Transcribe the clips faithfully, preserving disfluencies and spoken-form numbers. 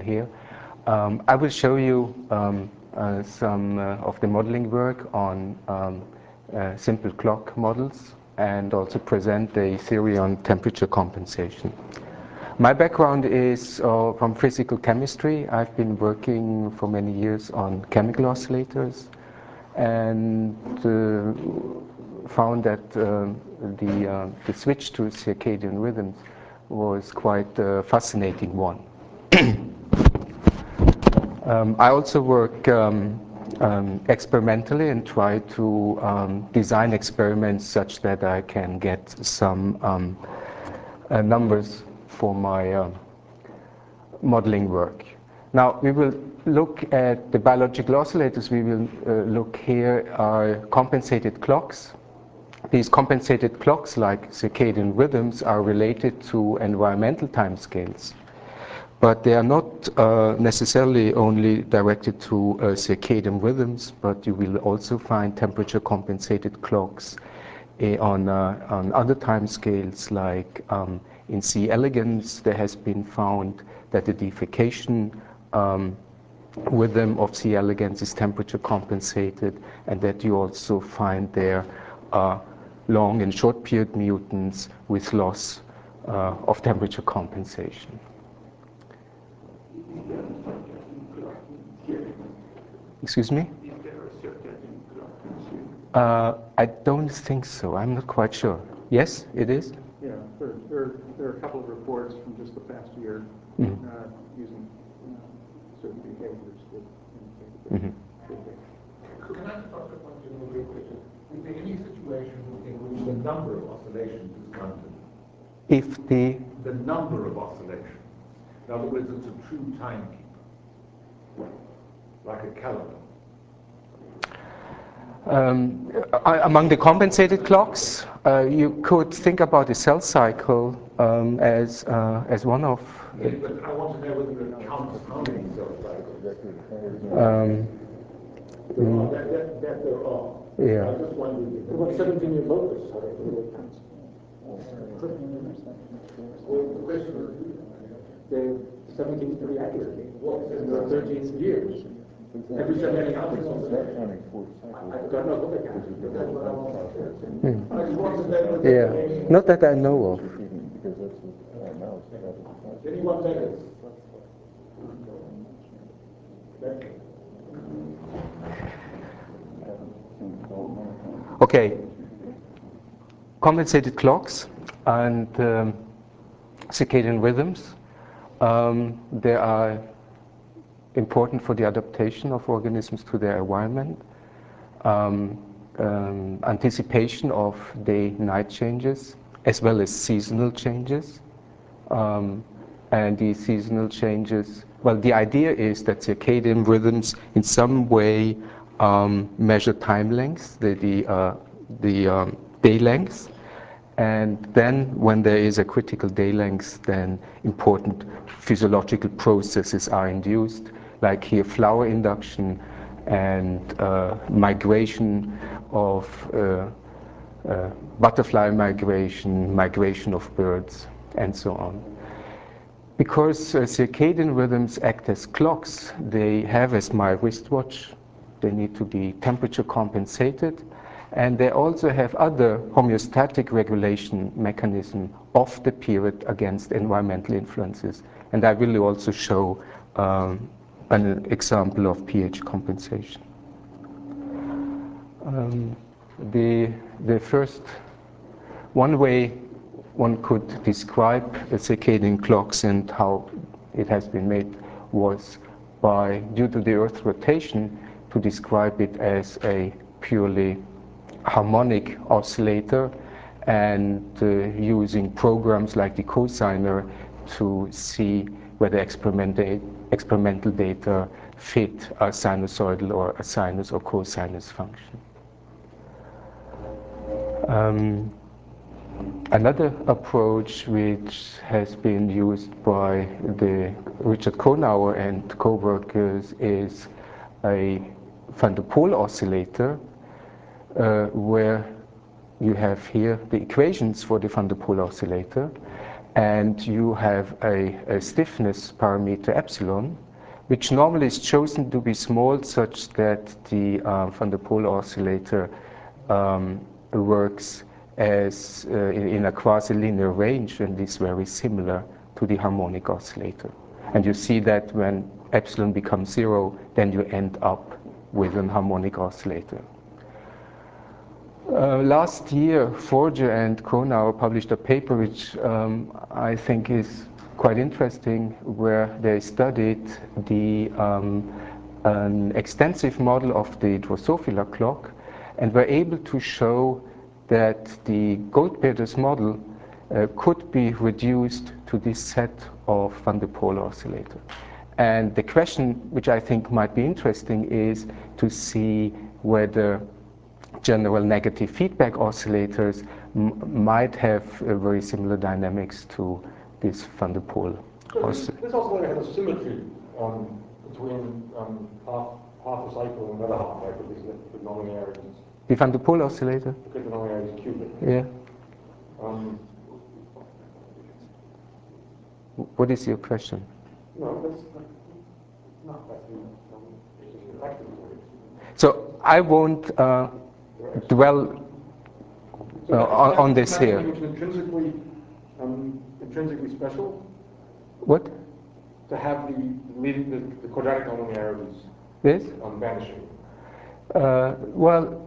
here. Um, I will show you um, uh, some uh, of the modeling work on um, uh, simple clock models and also present a theory on temperature compensation. My background is uh, from physical chemistry. I've been working for many years on chemical oscillators and uh, found that uh, the, uh, the switch to circadian rhythms was quite a fascinating one. um, I also work um, um, experimentally and try to um, design experiments such that I can get some um, uh, numbers for my uh, modeling work. Now we will look at the biological oscillators. We will uh, look here are compensated clocks. These compensated clocks, like circadian rhythms, are related to environmental timescales. But they are not uh, necessarily only directed to uh, circadian rhythms, but you will also find temperature compensated clocks uh, on, uh, on other timescales, like um, in C. elegans. There has been found that the defecation um, rhythm of C. elegans is temperature compensated, and that you also find there uh, long and short period mutants with loss uh, of temperature compensation. Excuse me? Uh, I don't think so. I'm not quite sure. Yes, it is? Yeah, there, there, there are a couple of reports from just the past year mm. uh, using uh, certain behaviors that Mm-hmm. indicate So can I just ask a question real quick? Is there any situation in which the number of oscillations is counted? If the... The number of oscillations. In other words, it's a true timekeeper. Like a calendar. Um, among the compensated clocks, uh, you could think about the cell cycle um, as uh, as one of. Yes, but I want to know whether it counts how many cell cycles. Um, there are, that, that, that there are. Yeah. I just wondered. What seventeen year locus? Well, the question is, the seventeen is pretty accurate. What is the thirteen years? Every so many hours. I don't know what they hmm. Yeah, not that I know of. Anyone better? Okay. Compensated clocks and um, circadian rhythms. Um, they are important for the adaptation of organisms to their environment. Um, um, anticipation of day-night changes, as well as seasonal changes. Um, and these seasonal changes, well, the idea is that circadian rhythms in some way um, measure time lengths, the, the, uh, the um, day lengths. And then when there is a critical day length, then important physiological processes are induced, like here flower induction and uh, migration of uh, uh, butterfly migration, migration of birds, and so on. Because uh, circadian rhythms act as clocks, they have as my wristwatch, they need to be temperature compensated, and they also have other homeostatic regulation mechanism of the period against environmental influences. And I will also show um, an example of pH compensation. Um, the, the first, one way one could describe the circadian clocks and how it has been made was by, due to the Earth's rotation, to describe it as a purely harmonic oscillator, and uh, using programs like the cosigner to see whether experimental, experimental data fit a sinusoidal or a sinus or cosinus function. Um, Another approach which has been used by the Richard Konauer and co-workers is a van der Pol oscillator, uh, where you have here the equations for the van der Pol oscillator, and you have a, a stiffness parameter epsilon, which normally is chosen to be small such that the uh, van der Pol oscillator um, works as uh, in, in a quasi-linear range and is very similar to the harmonic oscillator. And you see that when epsilon becomes zero, then you end up with an harmonic oscillator. Uh, last year, Forger and Kronauer published a paper which um, I think is quite interesting, where they studied the um, an extensive model of the Drosophila clock and were able to show that the Goldberger's model uh, could be reduced to this set of van der Pol oscillator. And the question, which I think might be interesting, is to see whether general negative feedback oscillators m might have uh, very similar dynamics to this van der Pol so oscillator. this oscillator has a symmetry um, between um, half, half a cycle and another half, right? Because the, the nonlinearity is, The van der Pol oscillator? because the nonlinearity is cubic. Yeah. Um, What is your question? no, that's not that's So I won't uh, dwell So uh, on, on this is here. intrinsically, um, intrinsically special What? to have the leading the, the quadratic nonlinearities Yes? um, vanishing. Uh, well,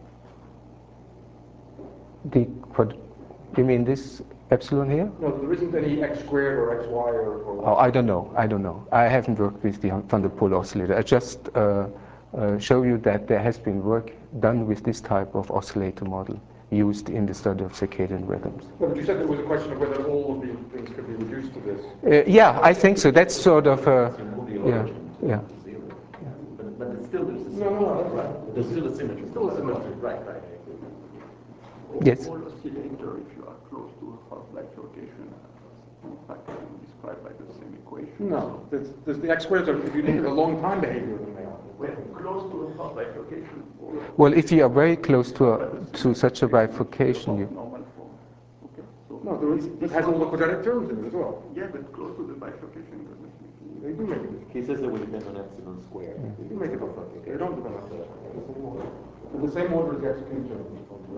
the quad you mean this epsilon here? No, there isn't any x squared or xy or. or Oh, I don't know. I don't know. I haven't worked with the van der Pol oscillator. I just uh, uh, show you that there has been work done with this type of oscillator model used in the study of circadian rhythms. No, but you said there was a question of whether all of these things could be reduced to this. Uh, yeah, I think so. That's sort of a, yeah, yeah. But, but it's still there's a No, no, no, that's right. There's still a symmetry. Still a symmetry. Right, right. Yes. All oscillator, if you are close to a half-life location, in fact, can be described by the same equation. No, there's, there's the x squares are, if you look at the long time behavior, then they are. When close to a half-life location, or Well, if you are very close to a, to such a bifurcation, you, normal form. Okay, so No, there is, it has all the quadratic terms in it as well. yeah, but close to the bifurcation doesn't make They do make it. He says it would depend on epsilon squared. They do make it different. They don't depend on that. They're the same order as the execution terms.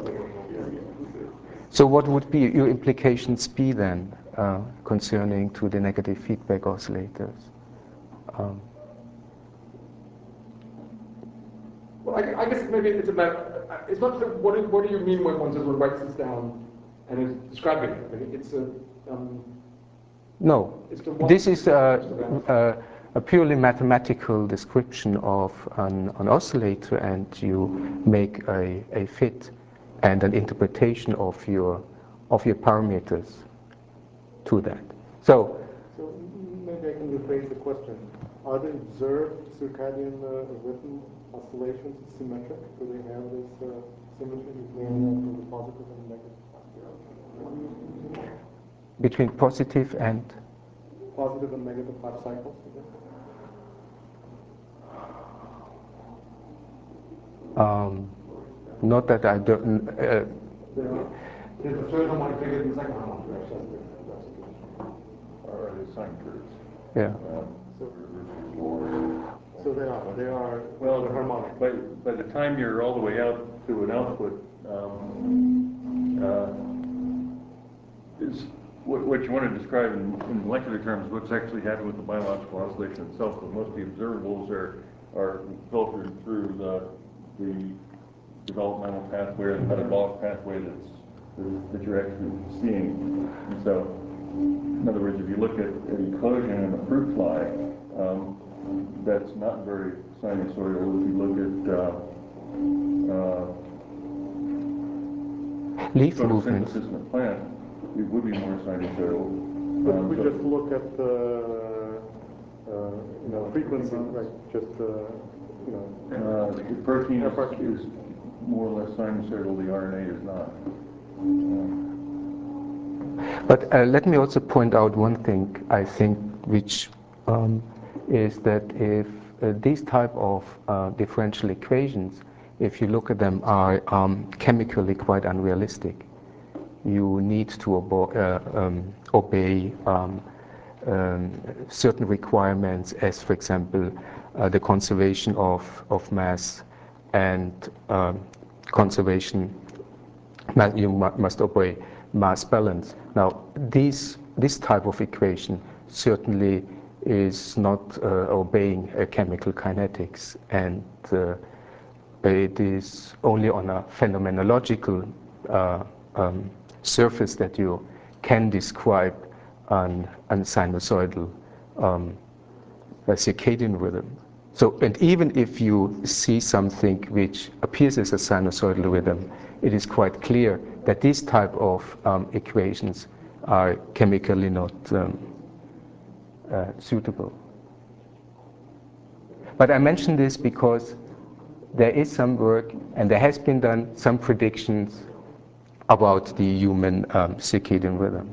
so what would be your implications be then uh, concerning to the negative feedback oscillators? Um, Well, I, I guess maybe it's about, it's not, that- what, do- what do you mean when one says one writes this down and is describing it? I mean, it's a, um, no, it's the one. this is a, a, a purely mathematical description of an, an oscillator, and you make a, a fit and an interpretation of your of your parameters to that. So, So maybe I can rephrase the question. Are the observed circadian uh, rhythm oscillations symmetric? Do they have this uh, symmetry between uh, the positive and negative? between positive and Positive and negative half cycles? um, not that I don't. Uh, There's the third harmonic bigger than the second harmonic, right? So that's the- that's the condition. Are the sine curves? yeah. So they are. They are. Well, the harmonic. by, by the time you're all the way out to an output, um, uh, is what, what you want to describe in, in molecular terms, what's actually happening with the biological oscillation itself. But most of the observables are, are filtered through the, the developmental pathway or the metabolic pathway that's, that you're actually seeing. And so, in other words, if you look at, at eclosion in a fruit fly, um, that's not very sinusoidal. If you look at uh, uh, Leaf movements. photosynthesis in a plant, it would be more sinusoidal. But Um, we so- just look at the uh, you know frequency, right? Just uh, you know. Uh, the protein F R Q. is, is more or less sinusoidal, the R N A is not. Um, But uh, let me also point out one thing, I think, which um, is that if uh, these type of uh, differential equations, if you look at them, are um, chemically quite unrealistic. you need to obo- uh, um, obey um, um, certain requirements, as for example, uh, the conservation of, of mass and um, conservation, you must obey mass balance. Now, these, this type of equation certainly is not uh, obeying uh, chemical kinetics, and uh, it is only on a phenomenological uh, um, surface that you can describe an, an sinusoidal um, a circadian rhythm. So, and even if you see something which appears as a sinusoidal rhythm, it is quite clear that these type of um, equations are chemically not um, uh, suitable. But I mention this because there is some work, and there has been done some predictions about the human um, circadian rhythm.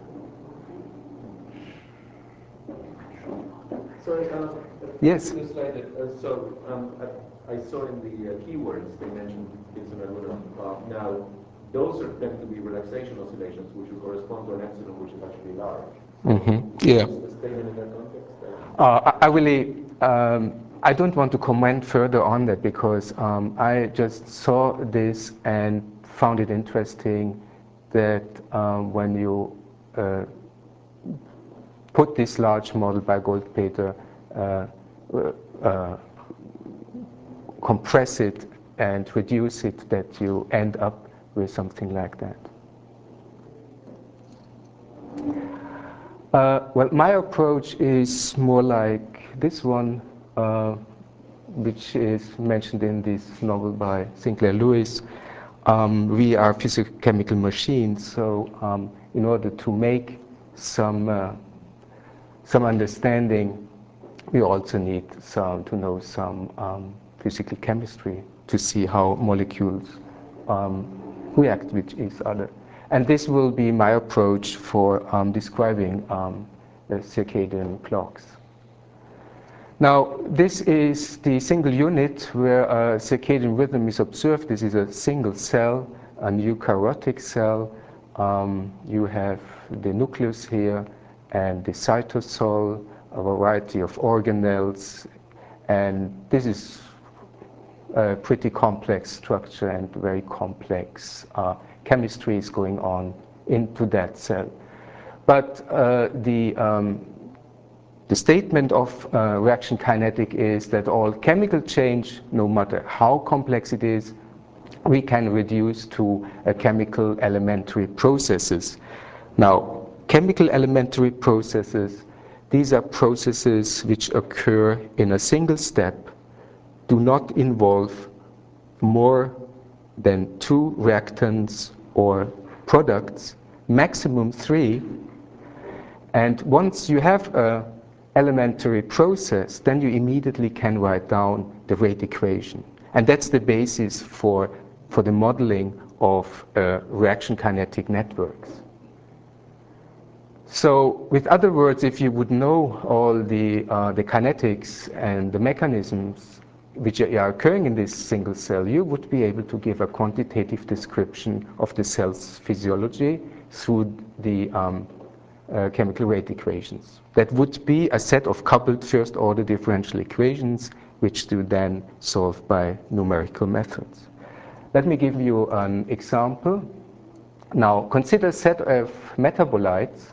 Sorry, uh, Yes. this slide, uh, so um, I, I saw in the uh, keywords they mentioned Dixon and Luna. Uh, now, those are meant to be relaxation oscillations, which will correspond to an epsilon which is actually large. Mm-hmm. Yeah. Is the statement in that context? Uh, I, I really, um, I don't want to comment further on that because um, I just saw this and found it interesting that um, when you uh, put this large model by Goldpeter, uh, uh, compress it and reduce it, that you end up with something like that. Uh, well, my approach is more like this one, uh, which is mentioned in this novel by Sinclair Lewis. Um, we are physicochemical machines, so um, in order to make some uh, some understanding, we also need some to know some um, physical chemistry to see how molecules um, react with each other. And this will be my approach for um, describing um, the circadian clocks. Now, this is the single unit where a circadian rhythm is observed. This is a single cell, an eukaryotic cell. Um, you have the nucleus here and the cytosol, a variety of organelles, and this is a pretty complex structure and very complex uh, chemistry is going on into that cell. But uh, the, um, the statement of uh, reaction kinetic is that all chemical change, no matter how complex it is, we can reduce to uh, chemical elementary processes. Now, chemical elementary processes, these are processes which occur in a single step, do not involve more than two reactants or products, maximum three. And once you have an elementary process, then you immediately can write down the rate equation. And that's the basis for, for the modeling of uh, reaction kinetic networks. So, with other words, if you would know all the, uh, the kinetics and the mechanisms which are occurring in this single cell, you would be able to give a quantitative description of the cell's physiology through the um, uh, chemical rate equations. That would be a set of coupled first-order differential equations, which you then solve by numerical methods. Let me give you an example. Now, consider a set of metabolites,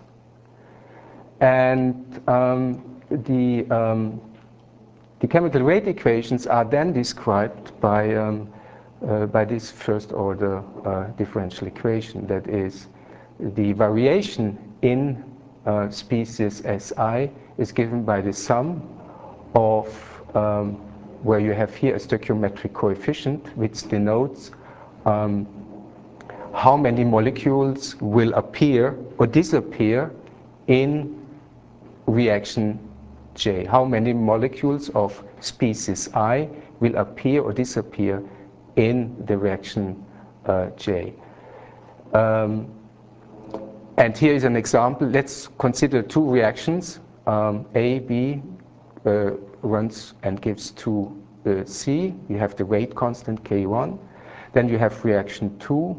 and um, the, um, the chemical rate equations are then described by, um, uh, by this first order uh, differential equation. That is, the variation in uh, species Si is given by the sum of um, where you have here a stoichiometric coefficient which denotes um, how many molecules will appear or disappear in reaction J. How many molecules of species I will appear or disappear in the reaction uh, J. Um, and here is an example. Let's consider two reactions. Um, A, B uh, runs and gives to uh, C. You have the rate constant K one. Then you have reaction two,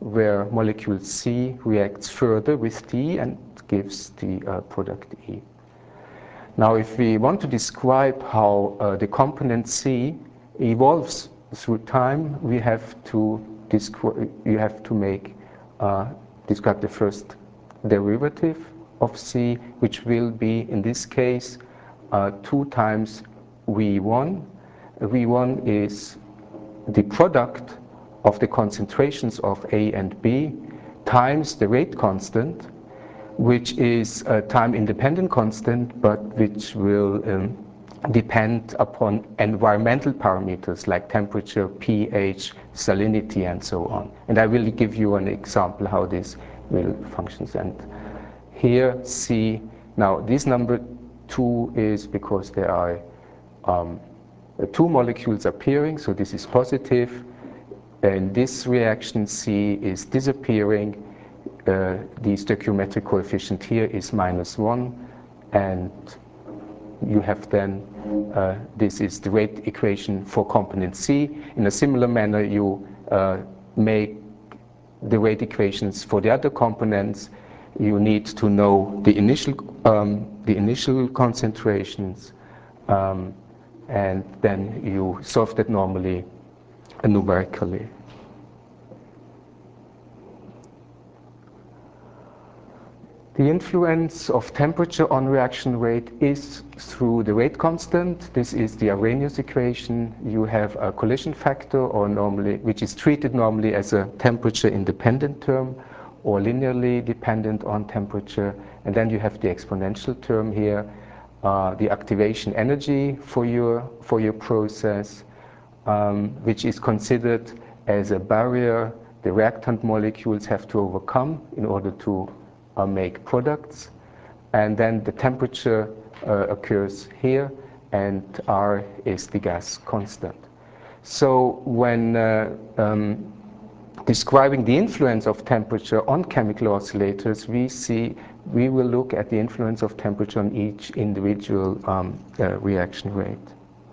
where molecule C reacts further with D and gives the uh, product E. Now, if we want to describe how uh, the component C evolves through time, we have to describe, you have to make uh, describe the first derivative of C, which will be in this case uh, two times V one. V one is the product of the concentrations of A and B times the rate constant, which is a time-independent constant, but which will um, depend upon environmental parameters like temperature, pH, salinity, and so on. And I will give you an example how this will functions. And here, C, now this number two is because there are um, two molecules appearing, so this is positive. And this reaction, C, is disappearing. Uh, the stoichiometric coefficient here is minus one, and you have then, uh, this is the rate equation for component C. In a similar manner, you uh, make the rate equations for the other components. You need to know the initial, um, the initial concentrations, um, and then you solve that normally uh, numerically. The influence of temperature on reaction rate is through the rate constant. This is the Arrhenius equation. You have a collision factor, or normally, which is treated normally as a temperature independent term, or linearly dependent on temperature. And then you have the exponential term here, uh, the activation energy for your, for your process, um, which is considered as a barrier the reactant molecules have to overcome in order to Uh, make products. And then the temperature uh, occurs here, and R is the gas constant. So when uh, um, describing the influence of temperature on chemical oscillators, we see we will look at the influence of temperature on each individual um, uh, reaction rate.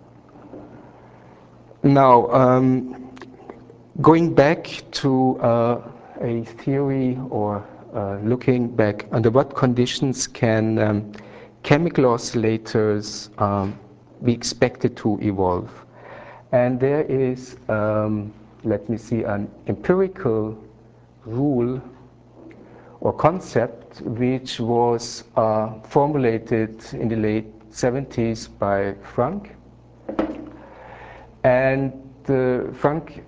Now, um, going back to uh, a theory, or Uh, looking back, under what conditions can um, chemical oscillators um, be expected to evolve? And there is, um, let me see, an empirical rule or concept which was uh, formulated in the late seventies by Frank. And the Frank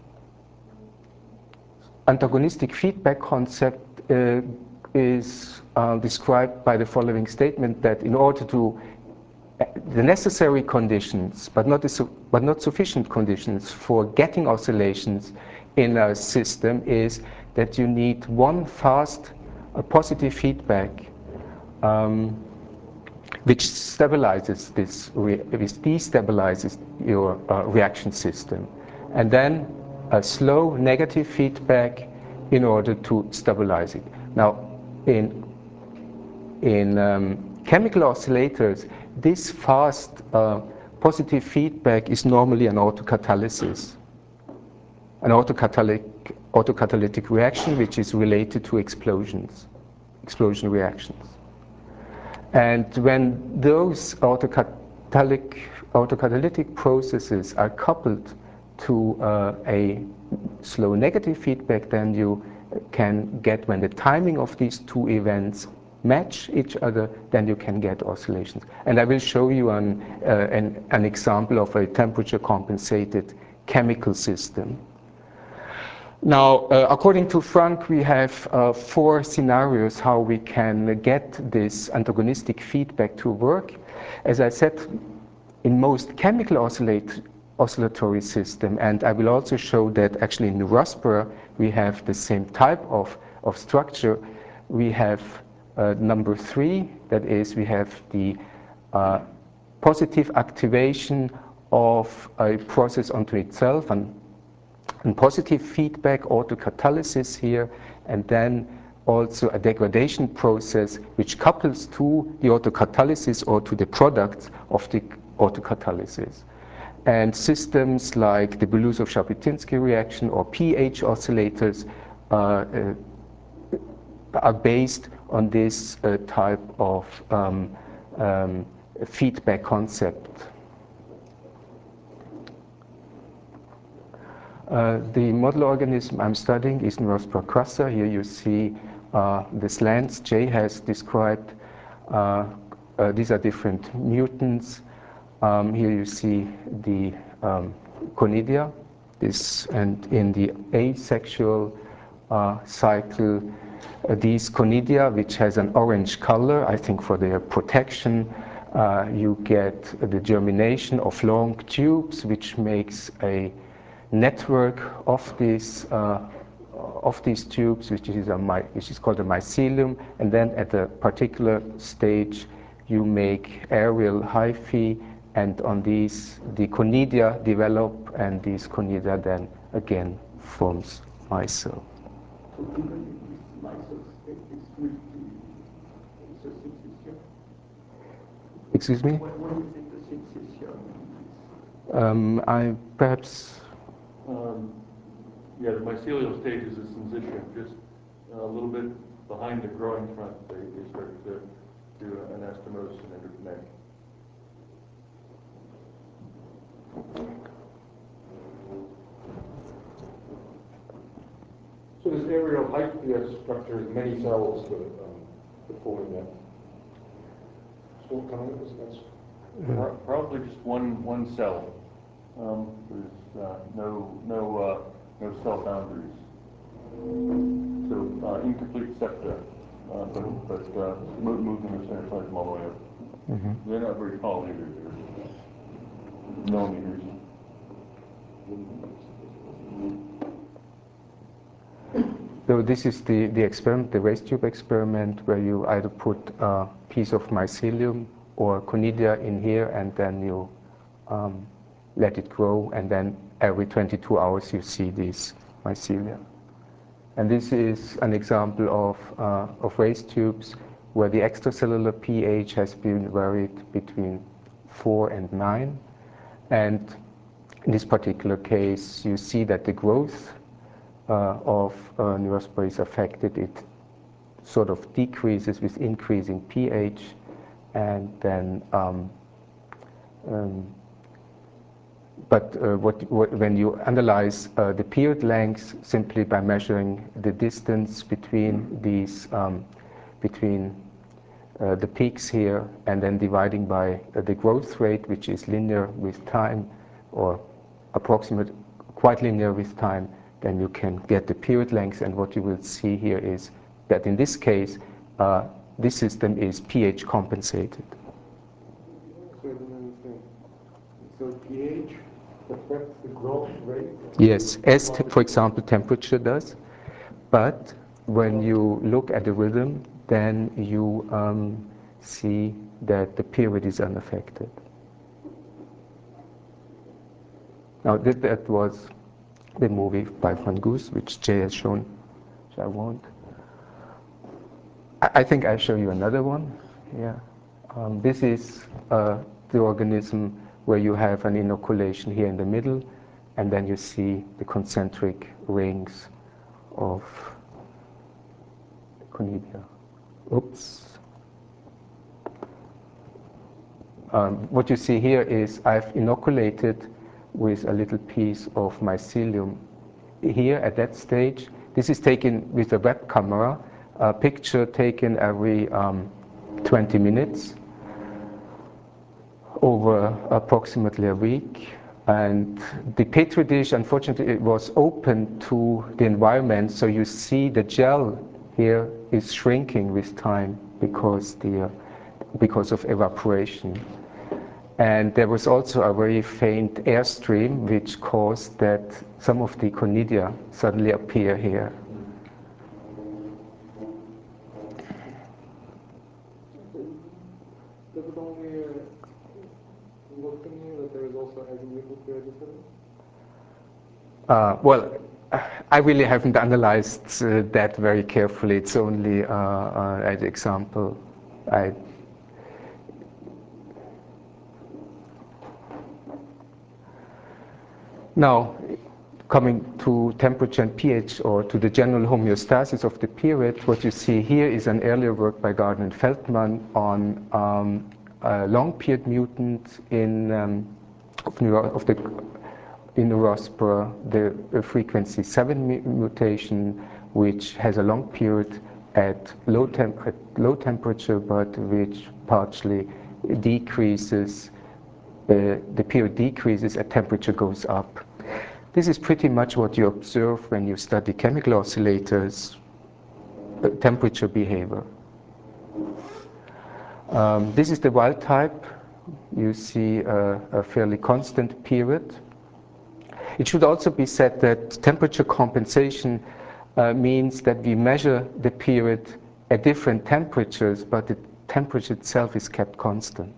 antagonistic feedback concept uh, is uh, described by the following statement, that in order to uh, the necessary conditions, but not, the, but not sufficient conditions for getting oscillations in a system is that you need one fast uh, positive feedback um, which stabilizes this, which destabilizes your uh, reaction system, and then a slow negative feedback in order to stabilize it. Now, in, in um, chemical oscillators, this fast uh, positive feedback is normally an autocatalysis, an autocatalytic, autocatalytic reaction which is related to explosions, explosion reactions. And when those autocatalytic, autocatalytic processes are coupled to uh, a slow negative feedback, then you can get, when the timing of these two events match each other, then you can get oscillations. And I will show you an, uh, an, an example of a temperature compensated chemical system. Now, uh, according to Frank, we have uh, four scenarios how we can get this antagonistic feedback to work. As I said, in most chemical oscillate, oscillatory system, and I will also show that actually in the Rossborough we have the same type of, of structure. We have uh, number three, that is, we have the uh, positive activation of a process onto itself, and And positive feedback, autocatalysis here, and then also a degradation process which couples to the autocatalysis or to the products of the autocatalysis. And systems like the Belousov-Jabotinsky reaction or pH oscillators uh, uh, are based on this uh, type of um, um, feedback concept. Uh, the model organism I'm studying is Neurospora crassa. Here you see uh, the slants Jay has described. Uh, uh, these are different mutants. Um, here you see the um, conidia. This, and in the asexual uh, cycle, uh, these conidia, which has an orange color, I think for their protection, uh, you get the germination of long tubes, which makes a network of these uh, of these tubes, which is a my, which is called a mycelium, and then at a particular stage, you make aerial hyphae, and on these the conidia develop, and these conidia then again forms micelle. Excuse me? Um, I perhaps. Um, yeah, the mycelial stage is a syncytium, just a little bit behind the growing front. They, they start to do anastomose and endokinase. So this aerial hyphae structure is many cells that, um, that form that. So what kind of is that? Pro- Probably just one one cell. Um, there's uh, no no uh, no cell boundaries. So uh, incomplete septa, uh, but but uh, mo- moving the cytoplasm all the way up. Mm-hmm. They're not very tall either. They're millimeters. So this is the, the experiment, the race tube experiment, where you either put a piece of mycelium or conidia in here, and then you um, let it grow, and then every twenty-two hours you see these mycelia. And this is an example of, uh, of race tubes where the extracellular pH has been varied between four and nine. And in this particular case, you see that the growth uh, of uh, Neurospora is affected. It sort of decreases with increasing pH, and then um, um, But uh, what, what, when you analyze uh, the period length simply by measuring the distance between these, um, between uh, the peaks here, and then dividing by uh, the growth rate, which is linear with time, or approximate, quite linear with time, then you can get the period length. And what you will see here is that in this case, uh, this system is pH compensated. So I don't understand. So pH affects the growth rate? Yes, as t- for example temperature does, but when you look at the rhythm, then you um, see that the period is unaffected. Now that, that was the movie by Van Goes, which Jay has shown, which I won't. I, I think I'll show you another one. Yeah, um, this is uh, the organism where you have an inoculation here in the middle, and then you see the concentric rings of conidia. Oops. Um, what you see here is I've inoculated with a little piece of mycelium here at that stage. This is taken with a web camera, a picture taken every um, twenty minutes over approximately a week. And the petri dish, unfortunately, it was open to the environment, so you see the gel here is shrinking with time because the uh, because of evaporation. And there was also a very faint airstream which caused that some of the conidia suddenly appear here. Does it only uh, look to me that there is also azimuthal periodicity? Uh, well, I really haven't analyzed uh, that very carefully. It's only uh, uh, an example. I Now, coming to temperature and pH, or to the general homeostasis of the period, what you see here is an earlier work by Gardner and Feldman on um, a long period mutant in um, of, neuro of the in Neurospora, the uh, frequency seven mu mutation, which has a long period at low temp at low temperature, but which partially decreases. Uh, the period decreases as temperature goes up. This is pretty much what you observe when you study chemical oscillators, uh, temperature behavior. Um, this is the wild type. You see a, a fairly constant period. It should also be said that temperature compensation uh, means that we measure the period at different temperatures, but the temperature itself is kept constant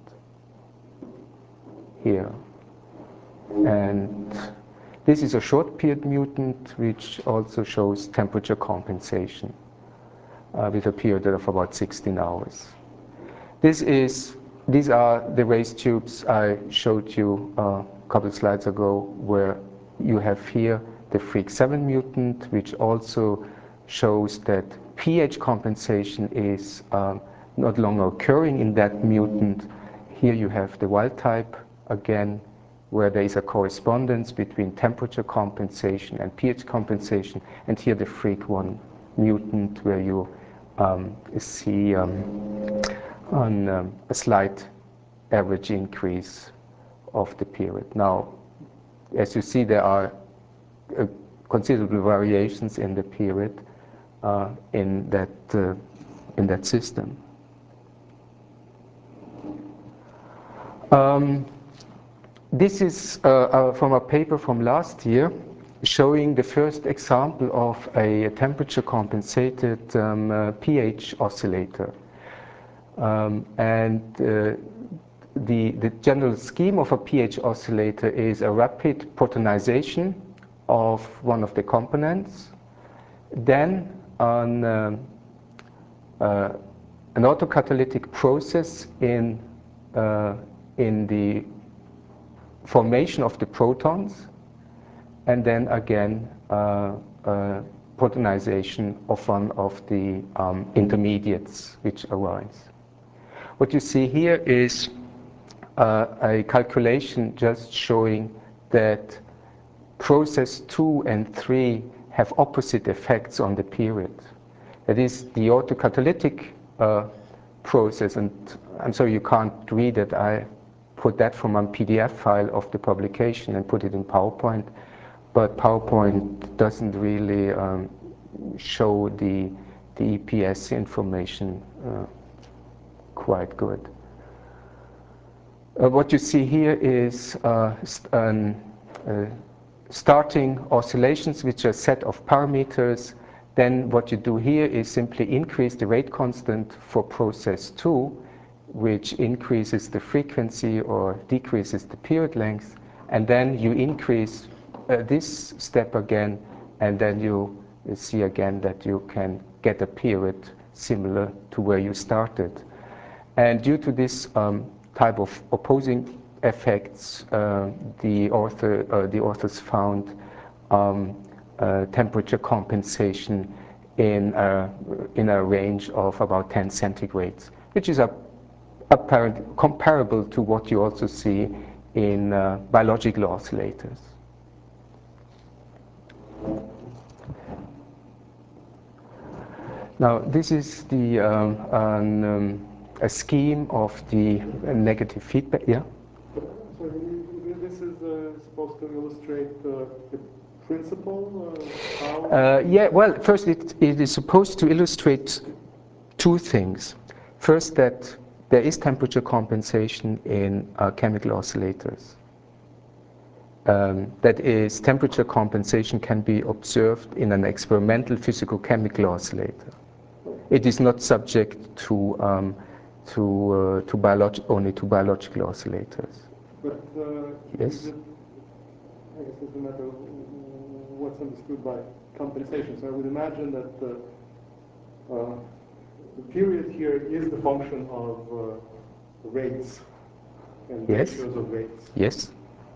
here. And this is a short period mutant, which also shows temperature compensation uh, with a period of about sixteen hours. This is, these are the race tubes I showed you uh, a couple of slides ago, where you have here the freak seven mutant, which also shows that pH compensation is um, not longer occurring in that mutant. Here you have the wild type again, where there is a correspondence between temperature compensation and pH compensation, and here the freak one mutant, where you um, see um, on, um, a slight average increase of the period. Now, as you see, there are uh, considerable variations in the period uh, in that uh, in that system. Um, This is uh, uh, from a paper from last year, showing the first example of a temperature compensated um, uh, pH oscillator. Um, and uh, the, the general scheme of a pH oscillator is a rapid protonization of one of the components, then on um, uh, an autocatalytic process in, uh, in the formation of the protons, and then again uh, uh, protonization of one of the um, intermediates which arise. What you see here is uh, a calculation just showing that process two and three have opposite effects on the period. That is, the autocatalytic uh, process, and I'm sorry you can't read it, I put that from a P D F file of the publication and put it in PowerPoint, but PowerPoint doesn't really um, show the, the E P S information uh, quite good. Uh, what you see here is uh, st um, uh, starting oscillations, which are a set of parameters. Then what you do here is simply increase the rate constant for process two, which increases the frequency or decreases the period length, and then you increase uh, this step again, and then you see again that you can get a period similar to where you started. And due to this um, type of opposing effects, uh, the author, uh, the authors found um, uh, temperature compensation in a, in a range of about ten centigrades, which is a apparent comparable to what you also see in uh, biological oscillators. Now, this is the um, an, um, a scheme of the uh, negative feedback. Yeah. So this is uh, supposed to illustrate uh, the principle. Uh, how Uh, yeah. Well, first, it, it is supposed to illustrate two things. First, that there is temperature compensation in uh, chemical oscillators. Um, that is, temperature compensation can be observed in an experimental physical-chemical oscillator. It is not subject to um, to uh, to biolog only to biological oscillators. But uh, Yes. is it, I guess it's a matter of what's understood by compensation. So I would imagine that uh, uh, the period here is the function of uh, rates and Yes. ratios of rates. Yes.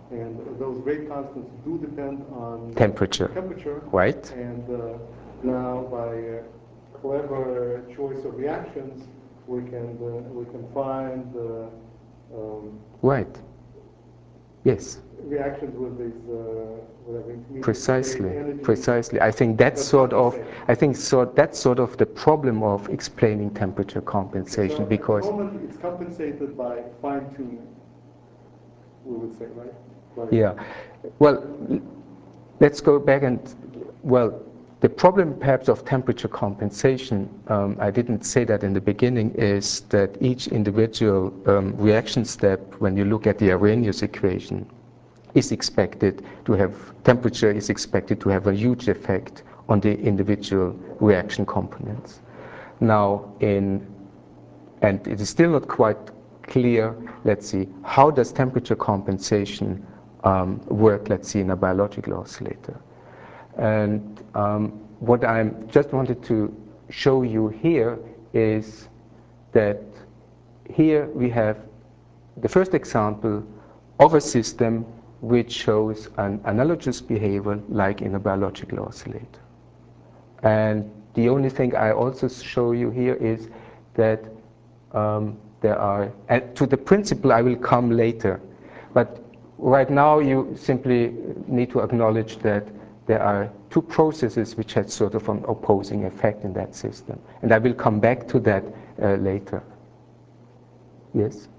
And those rate constants do depend on Temperature. temperature. Right. And uh, now by a clever choice of reactions, we can uh, we can find uh, um, Right. Yes. reactions with these uh, whatever intermediate Precisely. state energies. Precisely. I think that's That's sort of. compensate. I think so. That's sort of the problem of explaining temperature compensation So because. at the moment it's compensated by fine tuning, we would say, right? By Yeah. Well, l- let's go back and, well, the problem perhaps of temperature compensation, um, I didn't say that in the beginning, is that each individual um, reaction step, when you look at the Arrhenius equation, is expected to have, temperature is expected to have a huge effect on the individual reaction components. Now, in, and it is still not quite clear, let's see, how does temperature compensation um, work, let's see, in a biological oscillator. And um, what I just wanted to show you here is that here we have the first example of a system which shows an analogous behavior like in a biological oscillator. And the only thing I also show you here is that um, there are, and to the principle I will come later, but right now you simply need to acknowledge that there are two processes which had sort of an opposing effect in that system. And I will come back to that uh, later. Yes?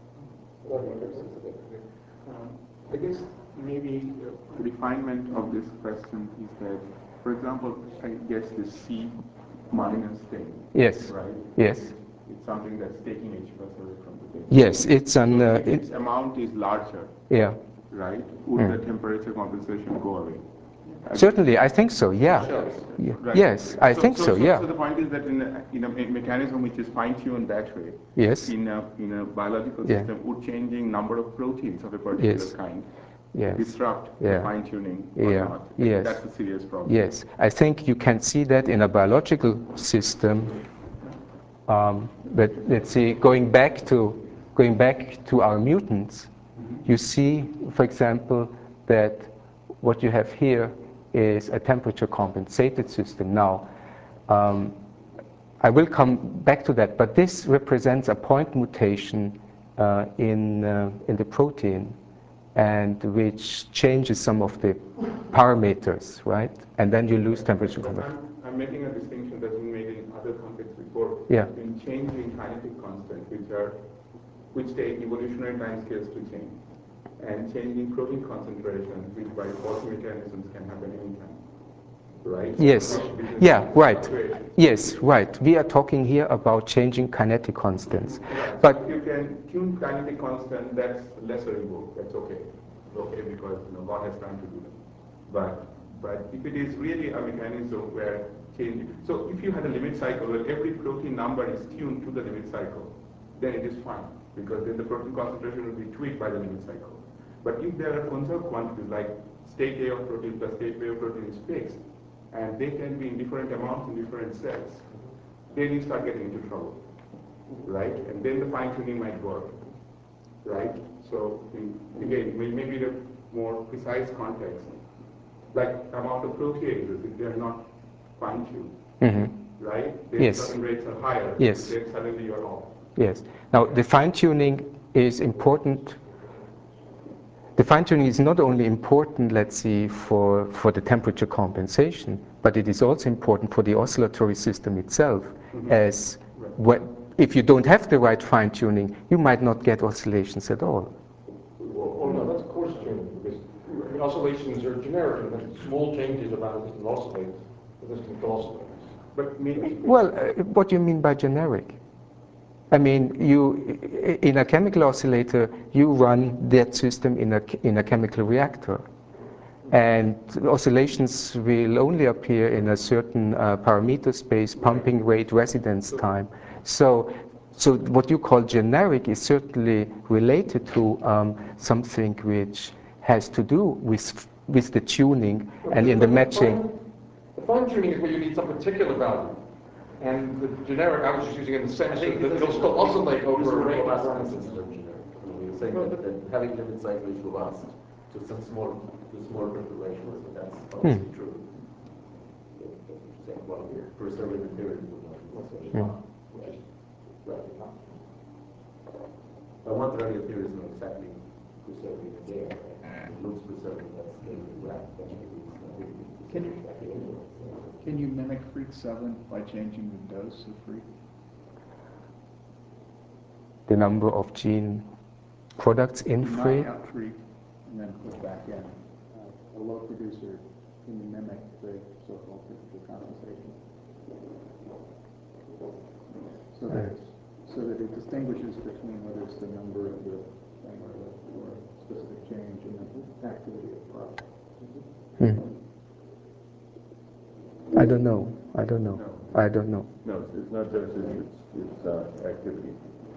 Um, I guess maybe a refinement of this question is that, for example, I guess the C minus thing, Yes. right? Yes. It's something that's taking H plus away from the thing. Yes, it's an. So Uh, if its it, amount is larger, yeah. right? Would Mm. the temperature compensation go away? I Certainly, I think so. Yeah. Yeah. Right. Yes, I think so. so, Yeah. So the point is that in a, in a me- mechanism which is fine-tuned that way, Yes. in a in a biological Yeah. system, would changing number of proteins of a particular Yes. kind Yes. disrupt Yeah. the fine-tuning or Yeah. not? Yes. That's a serious problem. Yes, I think you can see that in a biological system. Um, but let's see, going back to going back to our mutants, you see, for example, that what you have here is a temperature compensated system. Now, um, I will come back to that, but this represents a point mutation uh, in uh, in the protein, and which changes some of the parameters, right? And then you lose temperature compensation. I'm, I'm making a distinction that's been made in other contexts before Yeah. between changing kinetic constants, which are which take evolutionary time scales to change, and changing protein concentration, which by forcing mechanisms can happen anytime. Right? Yes. Between Yeah, right. fluctuations. Yes, right. We are talking here about changing kinetic constants. Right. But So if you can tune kinetic constant, that's lesser evil. That's okay. Okay, because you know, God has time to do that. But but if it is really a mechanism where change, so if you had a limit cycle where every protein number is tuned to the limit cycle, then it is fine, because then the protein concentration will be tweaked by the limit cycle. But if there are conserved quantities like state A of protein plus state B of protein is fixed, and they can be in different amounts in different cells, then you start getting into trouble, right? And then the fine tuning might work, right? So in, again, maybe the more precise context, like amount of proteases, if they are not fine tuned, mm-hmm. right? Then Yes. certain rates are higher. Yes. Then suddenly you're off. Yes. Now, the fine-tuning is important. The fine-tuning is not only important, let's see, for, for the temperature compensation, but it is also important for the oscillatory system itself, mm-hmm. as Right. what, if you don't have the right fine-tuning, you might not get oscillations at all. Well, well, no, that's coarse tuning, because I mean, oscillations are generic, and small changes about this can oscillate, but this can oscillate. But maybe. Well, uh, what do you mean by generic? I mean, you, in a chemical oscillator, you run that system in a, in a chemical reactor. And oscillations will only appear in a certain uh, parameter space, pumping rate, residence time. So, so what you call generic is certainly related to um, something which has to do with, with the tuning and in the matching. The fine tuning is where you need some particular value. And the generic, I was just using it in the sense that it'll still oscillate over a range. Robust constants are generic. I mean, you're saying that, that having limit cycle is robust. to some small, to small perturbations, but that's obviously Hmm. true. Well, preserving the theory would not be Yeah. which is roughly not. But one radio theory is not exactly preserving the data, right? It looks preserving, that's the graph, that maybe it's not really Can you- exactly anyway. Can you mimic Freak seven by changing the dose of Freak? The number of gene products in You knock Freak. out Freak and then put back in uh, a low producer. Can you mimic the so-called typical compensation? So that, it's, so that it distinguishes between whether it's the number of the thing or the or a specific change in the activity of the product. Hmm. I don't know. I don't know. No. I don't know. No, it's, it's not dosage, it's, it's uh, activity.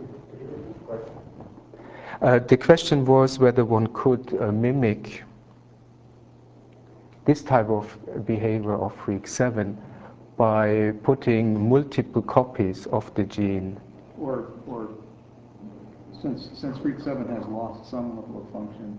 Uh, the question was whether one could uh, mimic this type of behavior of Freak seven by putting multiple copies of the gene. Or, or since since Freak seven has lost some level of function,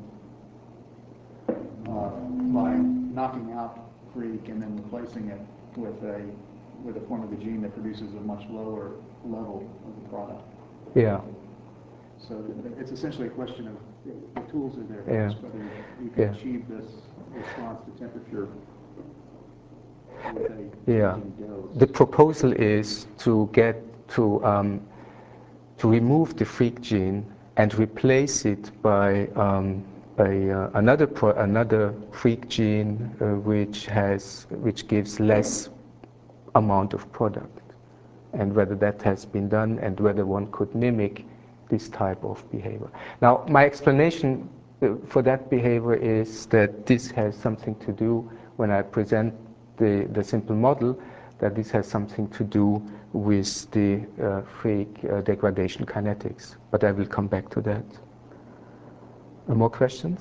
uh, by knocking out Freak and then replacing it with a with a form of the gene that produces a much lower level of the product. Yeah. So it's essentially a question of if the tools are there, Yeah. just whether you can Yeah. achieve this response to temperature with a Yeah. changing dose. The proposal is to get to um, to remove the Freak gene and replace it by um, a, uh, another pro another Freak gene uh, which has which gives less amount of product, and whether that has been done and whether one could mimic this type of behavior. Now, my explanation uh, for that behavior is that this has something to do, when I present the, the simple model, that this has something to do with the uh, Freak uh, degradation kinetics. But I will come back to that. Uh, more questions?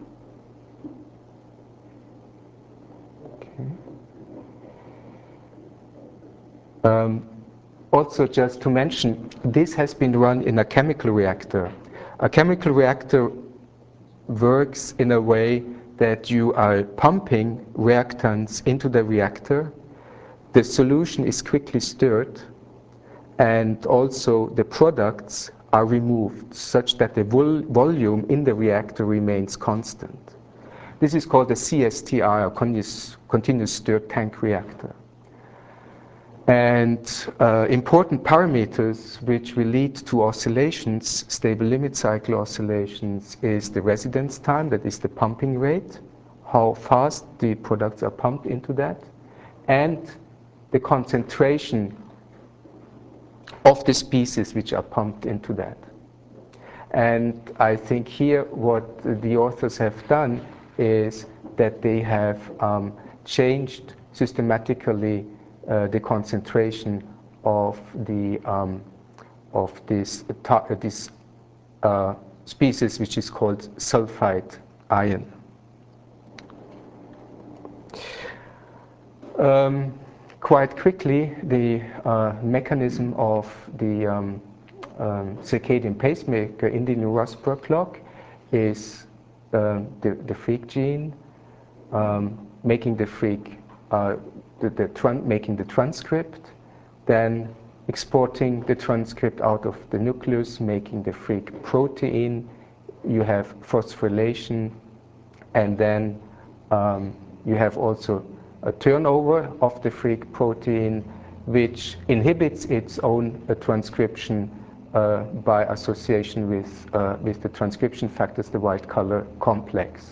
Okay. Um, Also, just to mention, this has been run in a chemical reactor. A chemical reactor works in a way that you are pumping reactants into the reactor. The solution is quickly stirred, and also the products are removed such that the vol volume in the reactor remains constant. This is called a C S T R, a continuous, continuous stirred tank reactor. And uh, important parameters which will lead to oscillations, stable limit cycle oscillations, is the residence time, that is the pumping rate, how fast the products are pumped into that, and the concentration of the species which are pumped into that. And I think here what the authors have done is that they have um, changed systematically uh, the concentration of the um, of this uh, this uh, species, which is called sulfide iron. Um, quite quickly, the uh, mechanism of the um, um, circadian pacemaker in the Neurosper clock is um, the, the Freak gene, um, making the Freak, uh, the, the tran making the transcript, then exporting the transcript out of the nucleus, making the Freak protein. You have phosphorylation, and then um, you have also a turnover of the Freak protein, which inhibits its own uh, transcription uh, by association with, uh, with the transcription factors, the white color complex.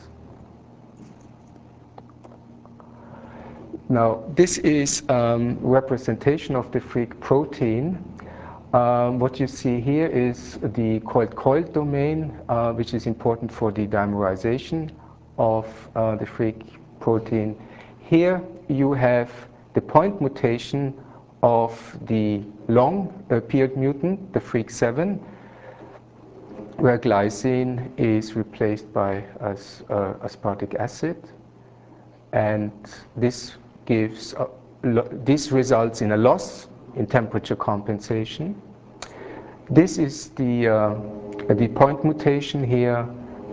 Now, this is um, representation of the Freak protein. Um, what you see here is the coiled-coiled domain, uh, which is important for the dimerization of uh, the Freak protein. Here you have the point mutation of the long uh, period mutant, the Freak seven, where glycine is replaced by as, uh, aspartic acid. And this gives a, this results in a loss in temperature compensation. This is the uh, the point mutation here,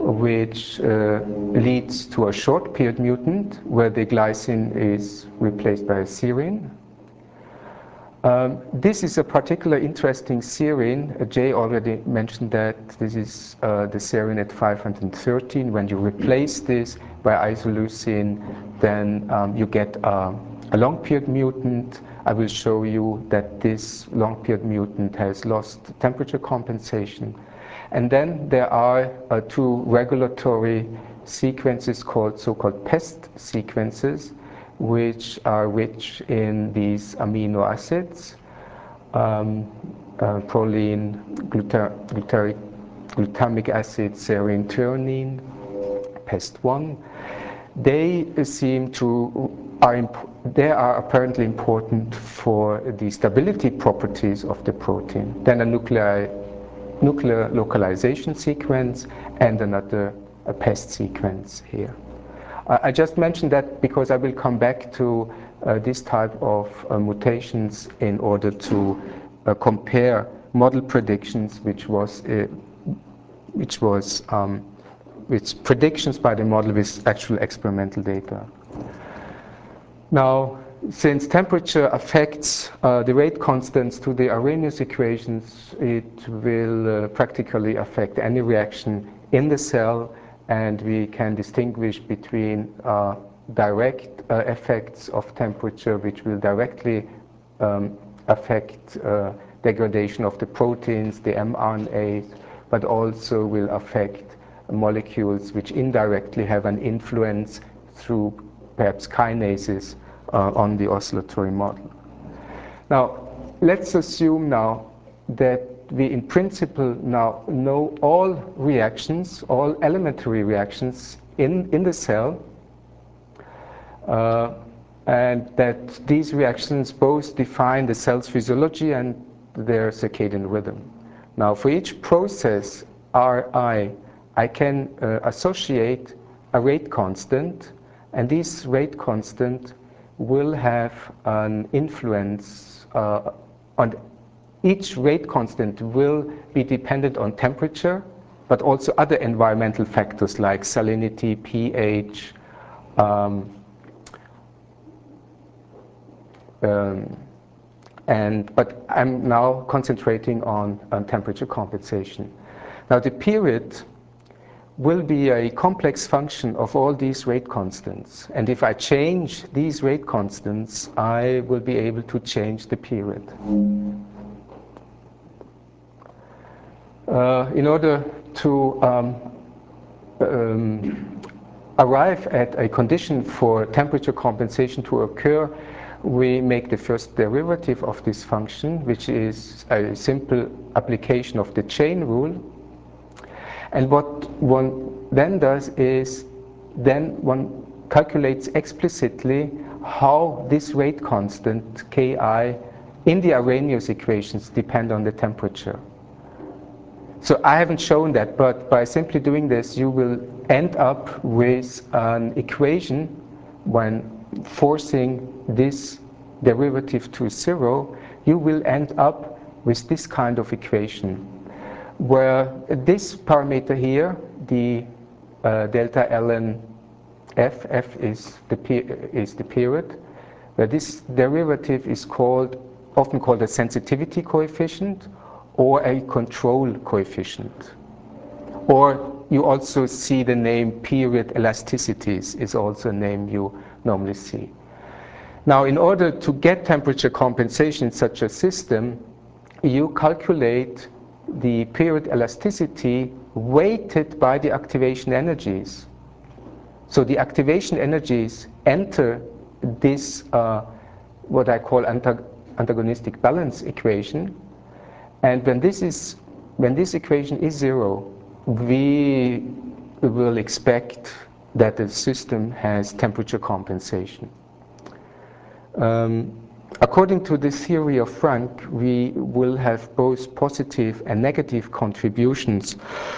which uh, leads to a short period mutant where the glycine is replaced by a serine. Um, this is a particularly interesting serine. Uh, Jay already mentioned that this is uh, the serine at five hundred thirteen. When you replace this by isoleucine, then um, you get a, a long period mutant. I will show you that this long period mutant has lost temperature compensation. And then there are uh, two regulatory sequences called so-called PEST sequences, which are rich in these amino acids, um, uh, proline, gluta glutaric, glutamic acid, serine, threonine, PEST one. They seem to are imp they are apparently important for the stability properties of the protein. Then a nuclei, nuclear localization sequence and another a PEST sequence here. I just mentioned that because I will come back to uh, this type of uh, mutations in order to uh, compare model predictions, which was uh, which was um, which predictions by the model with actual experimental data. Now, since temperature affects uh, the rate constants to the Arrhenius equations, it will uh, practically affect any reaction in the cell. And we can distinguish between uh, direct uh, effects of temperature, which will directly um, affect uh, degradation of the proteins, the mRNAs, but also will affect molecules which indirectly have an influence through perhaps kinases uh, on the oscillatory model. Now, let's assume now that we in principle now know all reactions, all elementary reactions in, in the cell, uh, and that these reactions both define the cell's physiology and their circadian rhythm. Now, for each process Ri, I can uh, associate a rate constant, and this rate constant will have an influence uh, on each rate constant will be dependent on temperature, but also other environmental factors like salinity, pH, um, um, and but I'm now concentrating on, on temperature compensation. Now the period will be a complex function of all these rate constants, and if I change these rate constants, I will be able to change the period. Uh, in order to um, um, arrive at a condition for temperature compensation to occur, we make the first derivative of this function, which is a simple application of the chain rule. And what one then does is, then one calculates explicitly how this rate constant, Ki, in the Arrhenius equations depend on the temperature. So I haven't shown that, but by simply doing this, you will end up with an equation when forcing this derivative to zero. You will end up with this kind of equation, where this parameter here, the uh, delta ln f, f is the, is the period, where this derivative is called, often called a sensitivity coefficient, or a control coefficient. Or you also see the name period elasticities is also a name you normally see. Now, in order to get temperature compensation in such a system, you calculate the period elasticity weighted by the activation energies. So the activation energies enter this, uh, what I call antag- antagonistic balance equation. And when this is, when this equation is zero, we will expect that the system has temperature compensation. Um, according to the theory of Frank, we will have both positive and negative contributions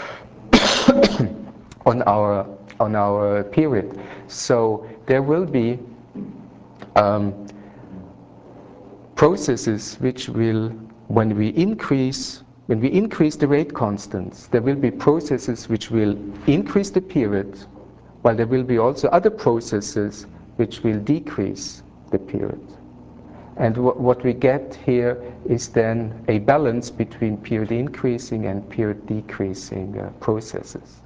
on our on our period. So there will be um, processes which will, when we increase when we increase the rate constants, there will be processes which will increase the period, while there will be also other processes which will decrease the period. And w what we get here is then a balance between period increasing and period decreasing uh, processes.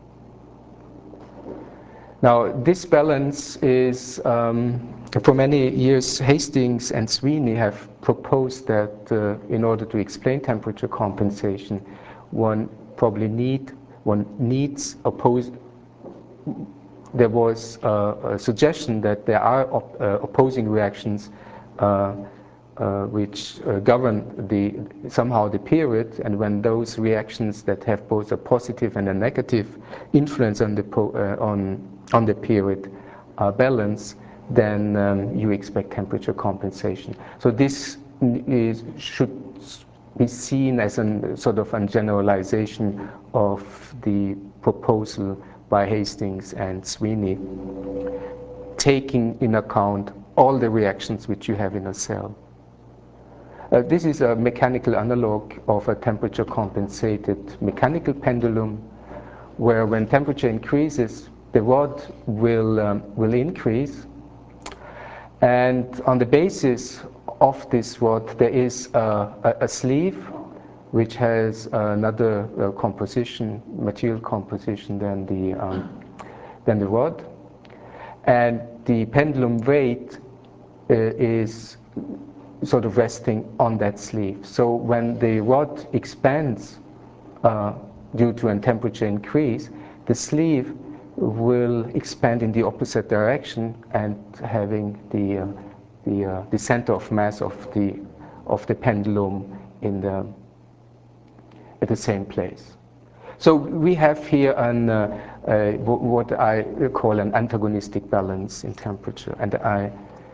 Now, this balance is, um, for many years, Hastings and Sweeney have proposed that uh, in order to explain temperature compensation, one probably need, one needs oppose. There was uh, a suggestion that there are op uh, opposing reactions uh, uh, which uh, govern the somehow the period, and when those reactions that have both a positive and a negative influence on the po uh, on on the period are balanced, then um, you expect temperature compensation. So this is, should be seen as a sort of a generalization of the proposal by Hastings and Sweeney, taking in account all the reactions which you have in a cell. Uh, this is a mechanical analog of a temperature compensated mechanical pendulum, where when temperature increases, the rod will, um, will increase, and on the basis of this rod there is a, a, a sleeve which has another uh, composition, material composition than the, um, than the rod, and the pendulum weight uh, is sort of resting on that sleeve. So when the rod expands uh, due to a temperature increase, the sleeve will expand in the opposite direction and having the uh, the, uh, the center of mass of the of the pendulum in the at the same place. So we have here an uh, uh, what I call an antagonistic balance in temperature, and I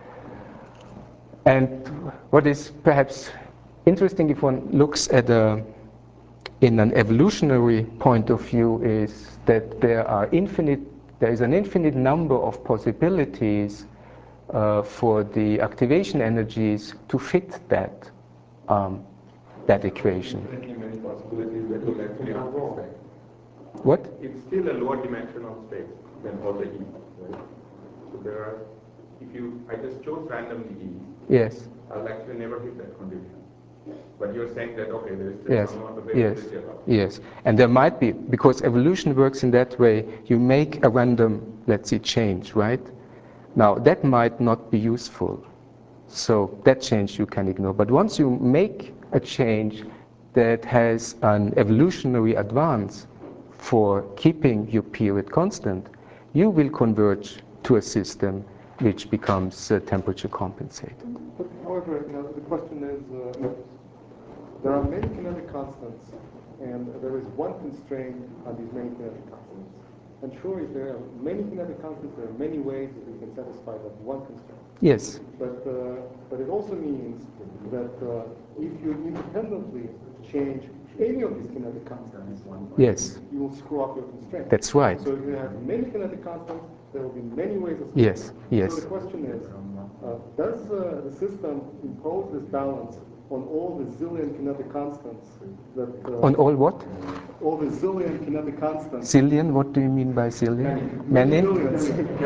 and what is perhaps interesting if one looks at a in an evolutionary point of view is that there are infinite, there is an infinite number of possibilities uh, for the activation energies to fit that um, that equation. Many possibilities that will actually affect. What? It's still a lower dimensional space than all the E, right? So there are, if you, I just chose randomly E. Yes. I'll actually never hit that condition. But you're saying that, okay, there is still Yes, some amount of yes, variability about. yes. And there might be, because evolution works in that way, you make a random, let's say, change, right? Now, that might not be useful. So that change you can ignore. But once you make a change that has an evolutionary advance for keeping your period constant, you will converge to a system which becomes uh, temperature compensated. But however, you know, the question is, uh, there are many kinetic constants, and there is one constraint on these many kinetic constants. And sure, if there are many kinetic constants, there are many ways that we can satisfy that one constraint. Yes. But, uh, but it also means that uh, if you independently change any of these kinetic constants, yes, you will screw up your constraint. That's right. So if you have many kinetic constants, there will be many ways of screwing. Yes, yes. So the question is, uh, does uh, the system impose this balance on all the zillion kinetic constants that... Uh, on all what? All the zillion kinetic constants. Zillion? What do you mean by zillion? Many? Millions.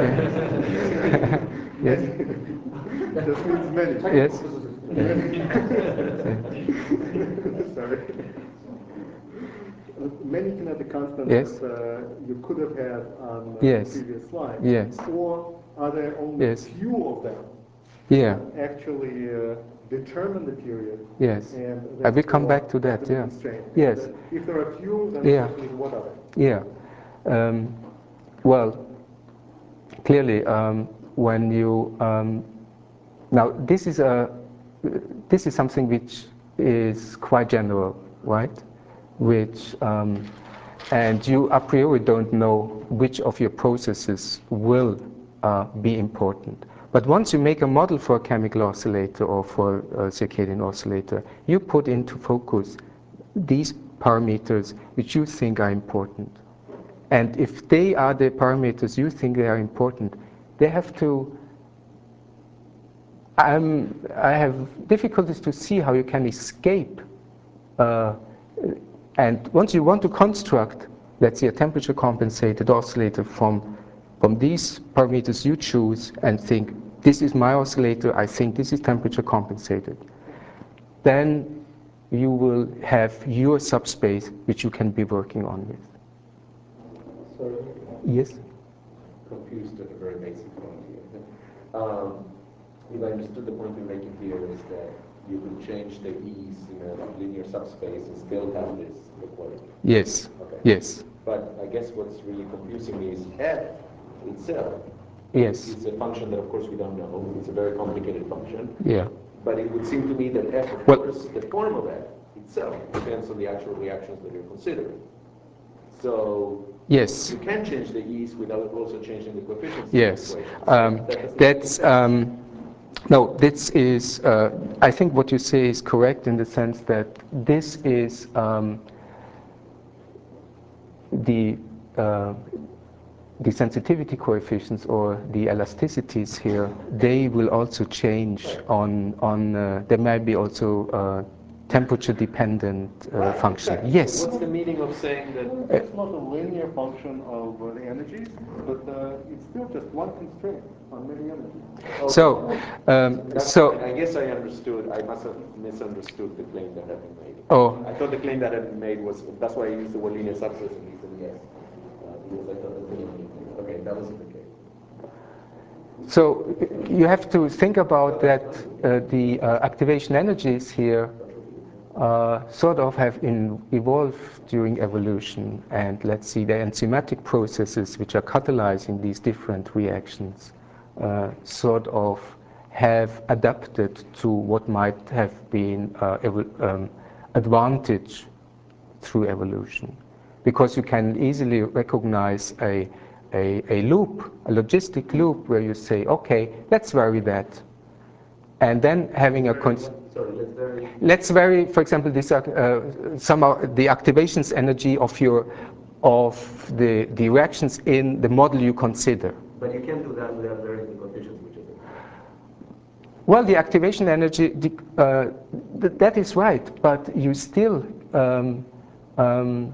Yes. That means many. Yes. Sorry. Many kinetic constants Yes. that uh, you could have had on uh, Yes. the previous slide. Yes. Or are there only Yes. few of them Yeah. that actually uh, determine the period? Yes. And I will come therefore back to that, have be yeah. constrained? Yes. And, uh, if there are few, then Yeah. actually what are they? Yeah. Um, well, clearly, um, when you um, now this is a this is something which is quite general, right? Which um, and you a priori don't know which of your processes will uh, be important. But once you make a model for a chemical oscillator or for a circadian oscillator, you put into focus these parameters which you think are important. And if they are the parameters you think they are important, they have to, I'm, I have difficulties to see how you can escape uh, And once you want to construct, let's say, a temperature compensated oscillator from, from these parameters you choose and think, this is my oscillator, I think this is temperature compensated, then you will have your subspace which you can be working on with. Sorry? Yes? Confused at a very basic point here. Um, if I understood the point you're making here is that you can change the e's in a linear subspace and still have this equality. Yes. Okay. Yes. But I guess what's really confusing me is f itself. Yes. It's a function that, of course, we don't know. It's a very complicated function. Yeah. But it would seem to me that f, of well, course, the form of f itself depends on the actual reactions that you're considering. So yes. you can change the e's without also changing the coefficients. Yes. Of the equation. Um, So that that's um, no. This is. Uh, I think what you say is correct in the sense that this is um, the. Uh, the sensitivity coefficients or the elasticities here, they will also change on, on uh, there might be also uh, temperature dependent uh, right, function. Exactly. Yes. So what's the meaning of saying that? It's not a linear function of uh, the energies, but uh, it's still just one constraint on many energies. Okay. So, um, That's so fine. I guess I understood. I must have misunderstood the claim that had been made. Oh. I thought the claim that had been made was, that's why I used the word linear subspace and he said yes. Uh, because I thought that was the Okay, that wasn't the case. So you have to think about that uh, the uh, activation energies here uh, sort of have in evolved during evolution, and let's see the enzymatic processes which are catalyzing these different reactions uh, sort of have adapted to what might have been uh, um, advantage through evolution, because you can easily recognize a A, a loop, a logistic loop, where you say, okay, let's vary that. And then having a... Cons Sorry, let's vary... Let's vary, for example, this, uh, some of the activations energy of your of the, the reactions in the model you consider. But you can't do that without varying the coefficients, which is it? Well, the activation energy, uh, th that is right, but you still... Um, um,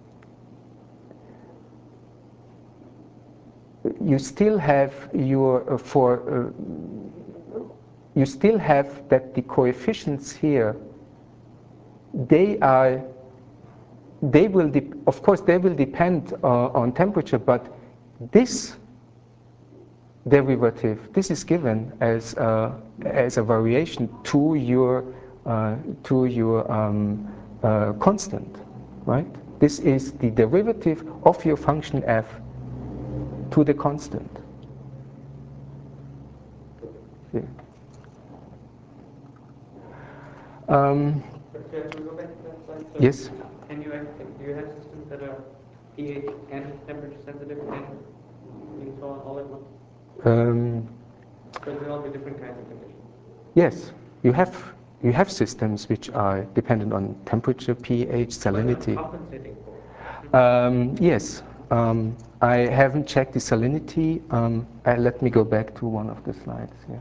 you still have your uh, for uh, you still have that the coefficients here, they are they will de of course they will depend uh, on temperature, but this derivative, this is given as uh, as a variation to your uh, to your um, uh, constant, right? This is the derivative of your function f to the constant. Yeah. Um, But uh, to go back to that slide, so yes. Can you do you have systems that are pH and temperature sensitive and being so on all at once? Um, Because there will be different kinds of conditions. yes, you have you have systems which are dependent on temperature, pH, salinity. Compensating for. Um, yes, um, I haven't checked the salinity. Um, uh, let me go back to one of the slides here.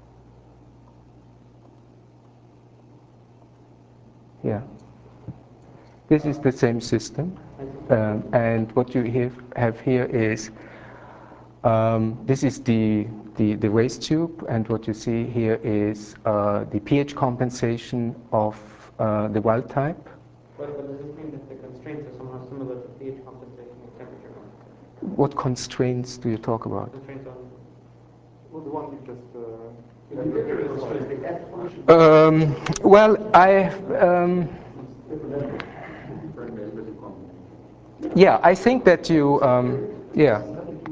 Yeah. This is the same system, um, and what you have, have here is um, this is the, the the race tube, and what you see here is uh, the pH compensation of uh, the wild type. But, but does this mean that the constraints are somehow similar to pH compensation and temperature compensation? What constraints do you talk about? Constraints on. Well, the one you just. Uh, Um, well, I. Um, yeah, I think that you. Um, yeah.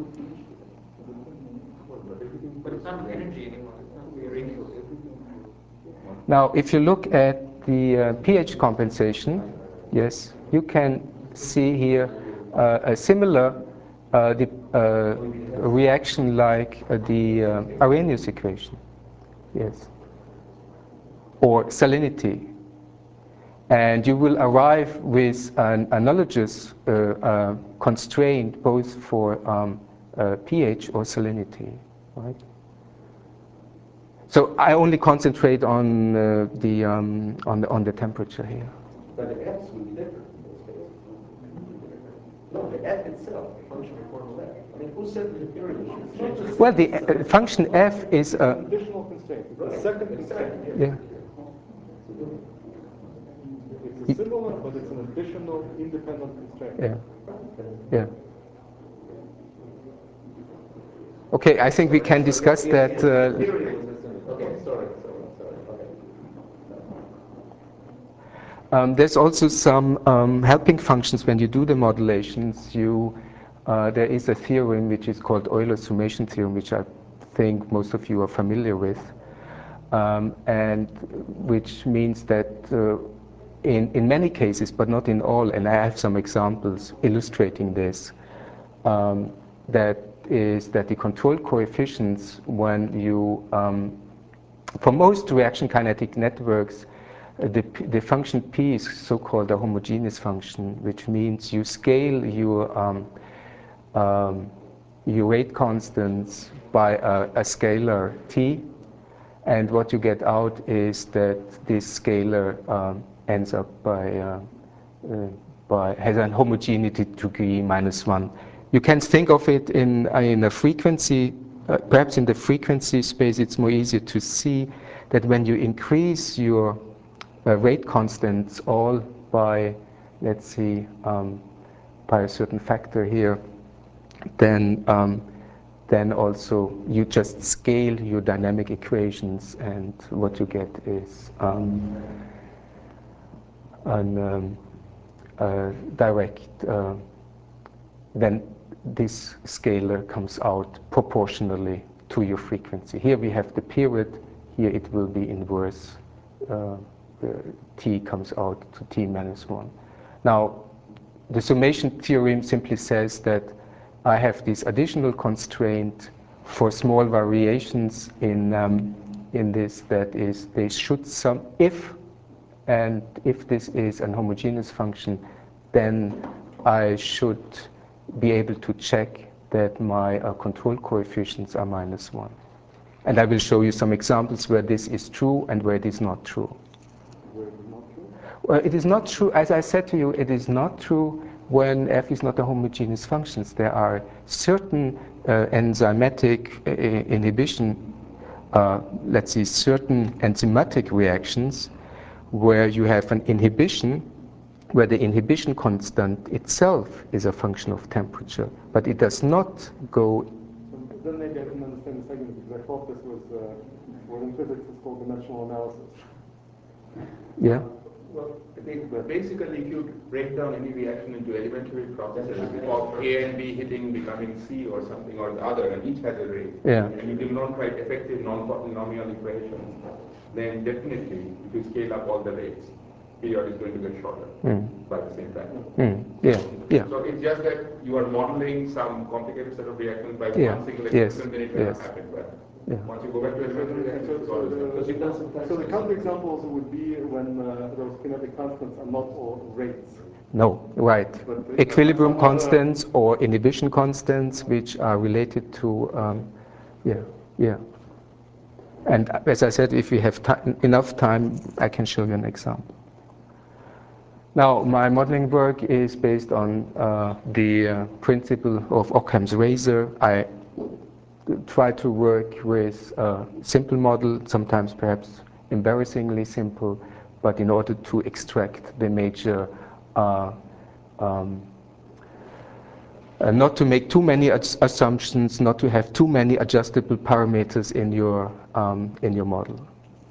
But it's not energy anymore. It's not the ratio. Now, if you look at the uh, pH compensation, yes, you can see here uh, a similar uh, the, uh, reaction like uh, the uh, Arrhenius equation, yes, or salinity. And you will arrive with an analogous uh, uh, constraint both for um, uh, pH or salinity, right? So I only concentrate on uh, the um, on the on the temperature here. But the F's will be different. No, the F itself, the function of formal F. I mean, who said the theorem should change the Well, the uh, function F is a... An additional constraint. It's Right, the second exactly, constraint. Yeah. It's a similar, but it's an additional independent constraint. Yeah. Yeah. Okay, I think we can discuss that. Uh, Theory was the okay, sorry, sorry, sorry. Okay. Um, there's also some um, helping functions when you do the modulations. You, uh, there is a theorem which is called Euler's summation theorem, which I think most of you are familiar with, um, and which means that uh, in, in many cases, but not in all, and I have some examples illustrating this, um, that is that the control coefficients, when you, um, for most reaction kinetic networks, uh, the, the function P is so-called a homogeneous function, which means you scale your, um, um, your rate constants by a, a scalar T, and what you get out is that this scalar um, ends up by, uh, uh, by has an homogeneity degree minus one. You can think of it in, uh, in a frequency, uh, perhaps in the frequency space it's more easier to see that when you increase your uh, rate constants all by, let's see, um, by a certain factor here, then um, then also you just scale your dynamic equations, and what you get is um, an um, uh, direct, uh, then this scalar comes out proportionally to your frequency. Here we have the period, here it will be inverse. Uh, the t comes out to t minus one. Now, the summation theorem simply says that I have this additional constraint for small variations in, um, in this, that is, they should sum, if, and if this is an homogeneous function, then I should be able to check that my uh, control coefficients are minus one. And I will show you some examples where this is true and where it is not true. Where it is not true? Well, it is not true, as I said to you, it is not true when F is not a homogeneous function. There are certain uh, enzymatic uh, inhibition, uh, let's see, certain enzymatic reactions where you have an inhibition, where the inhibition constant itself is a function of temperature, but it does not go. So then maybe I didn't understand the segment, because I thought this was uh, what in physics is called dimensional analysis. Yeah. Well, I think that basically if you break down any reaction into elementary processes of A and B hitting becoming C or something or the other, and each has a rate, Yeah. and you do not write effective non-polynomial equations, then definitely if you scale up all the rates, period is going to get shorter Mm. by the same time. Mm. Yeah. Yeah. So it's just that you are modeling some complicated set of reactions by Yeah. one single Yes. expression, then it will Yes. not happen. But Yeah. once you go back to elementary reactions, it's So, always so, done. the, So you've done some so the counterexamples would be when uh, those kinetic constants are not all rates. No, right. But the- Equilibrium some other- constants or inhibition constants, which are related to, um, yeah, yeah. And as I said, if we have ti- enough time, I can show you an example. Now, my modeling work is based on uh, the uh, principle of Occam's razor. I try to work with a simple model, sometimes perhaps embarrassingly simple, but in order to extract the major, uh, um, uh, not to make too many as assumptions, not to have too many adjustable parameters in your, um, in your model.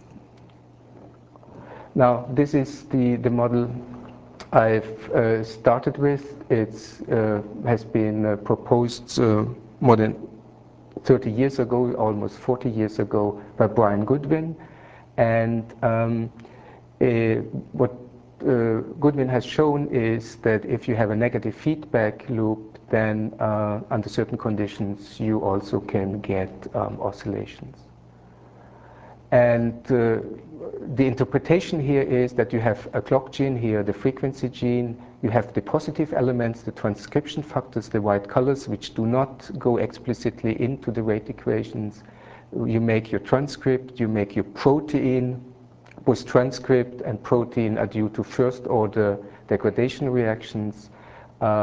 Now, this is the, the model I've uh, started with. It uh, has been uh, proposed uh, more than thirty years ago, almost forty years ago, by Brian Goodwin. And um, uh, what uh, Goodwin has shown is that if you have a negative feedback loop, then uh, under certain conditions you also can get um, oscillations. And uh, the interpretation here is that you have a clock gene here, the frequency gene, you have the positive elements, the transcription factors, the white colors, which do not go explicitly into the rate equations. You make your transcript, you make your protein, both transcript and protein are due to first order degradation reactions. Uh,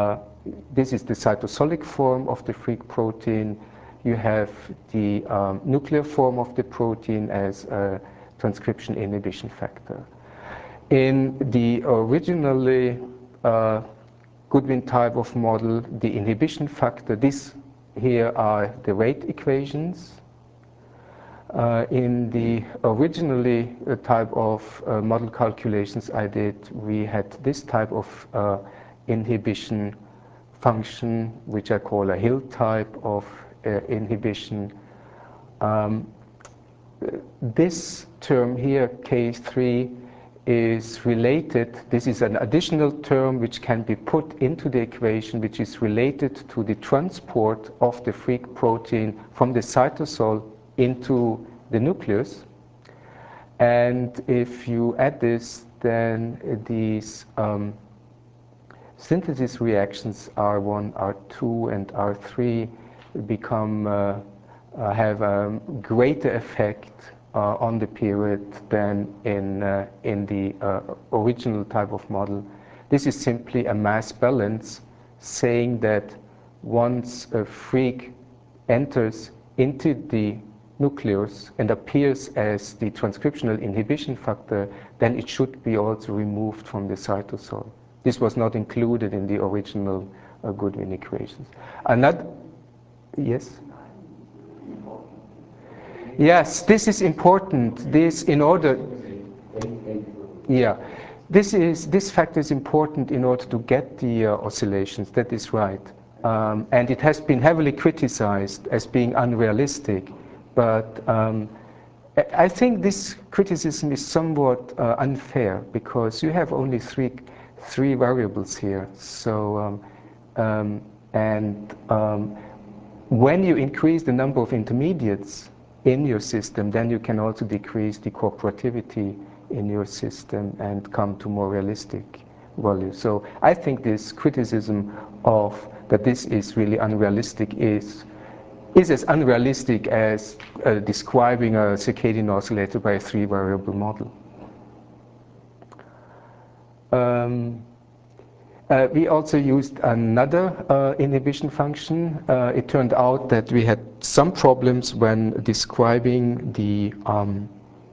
this is the cytosolic form of the freak protein. You have the um, nuclear form of the protein as a transcription inhibition factor. In the originally uh, Goodwin type of model, the inhibition factor, these here are the rate equations. Uh, in the originally uh, type of uh, model calculations I did, we had this type of uh, inhibition function, which I call a Hill type of uh, inhibition. Um, this term here, K three, is related, this is an additional term which can be put into the equation, which is related to the transport of the freak protein from the cytosol into the nucleus. And if you add this, then these um, synthesis reactions R one, R two, and R three become uh, uh, have a greater effect uh, on the period than in uh, in the uh, original type of model. This is simply a mass balance, saying that once a freak enters into the nucleus and appears as the transcriptional inhibition factor, then it should be also removed from the cytosol. This was not included in the original uh, Goodwin equations. Another, yes? Yes, this is important. This in order, yeah, this is this factor is important in order to get the uh, oscillations. That is right, um, and it has been heavily criticized as being unrealistic. But um, I think this criticism is somewhat uh, unfair because you have only three three variables here. So um, um, and um, when you increase the number of intermediates in your system, then you can also decrease the cooperativity in your system and come to more realistic values. So I think this criticism of that this is really unrealistic is is as unrealistic as uh, describing a circadian oscillator by a three-variable model. Um, Uh, we also used another uh, inhibition function. Uh, it turned out that we had some problems when describing the um,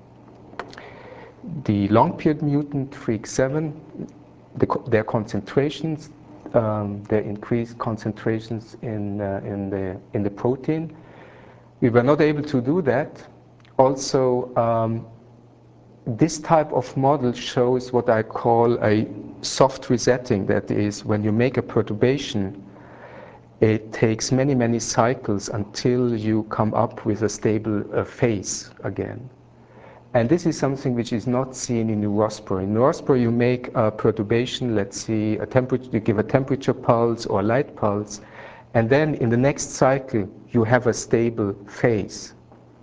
the long-period mutant freak seven, the co their concentrations, um, their increased concentrations in uh, in the in the protein. We were not able to do that. Also, um, this type of model shows what I call a soft resetting. That is, when you make a perturbation, it takes many, many cycles until you come up with a stable uh, phase again. And this is something which is not seen in neurosper. In neurosper, you make a perturbation, let's see, a temperature, you give a temperature pulse or a light pulse, and then in the next cycle, you have a stable phase.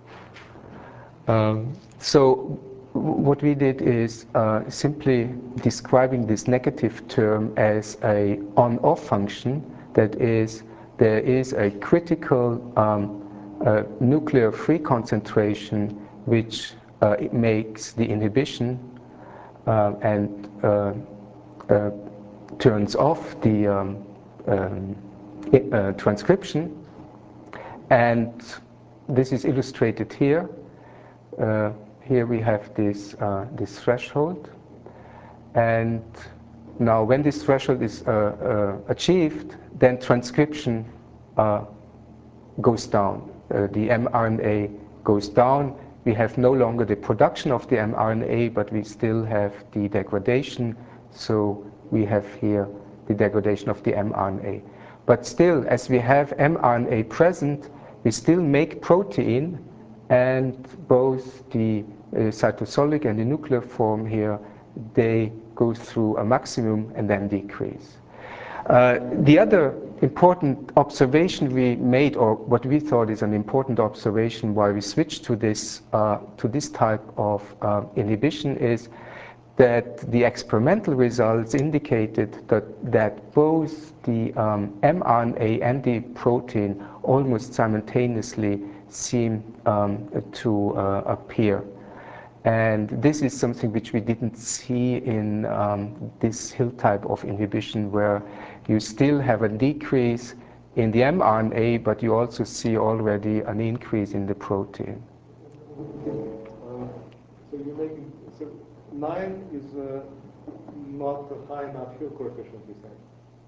Um, so what we did is uh, simply describing this negative term as a on-off function. That is, there is a critical um, uh, nuclear free concentration which uh, it makes the inhibition uh, and uh, uh, turns off the um, um, it, uh, transcription. And this is illustrated here. Uh, here we have this, uh, this threshold, and now when this threshold is uh, uh, achieved, then transcription uh, goes down. Uh, the mRNA goes down. We have no longer the production of the mRNA, but we still have the degradation, so we have here the degradation of the mRNA. But still, as we have mRNA present, we still make protein, and both the uh, cytosolic and the nuclear form here, they go through a maximum and then decrease. Uh, the other important observation we made, or what we thought is an important observation why we switched to this, uh, to this type of uh, inhibition, is that the experimental results indicated that, that both the um, mRNA and the protein almost simultaneously seem um, to uh, appear. And this is something which we didn't see in um, this Hill type of inhibition, where you still have a decrease in the mRNA, but you also see already an increase in the protein. Uh, so you're making, so nine is uh, not a high enough field coefficient, you say?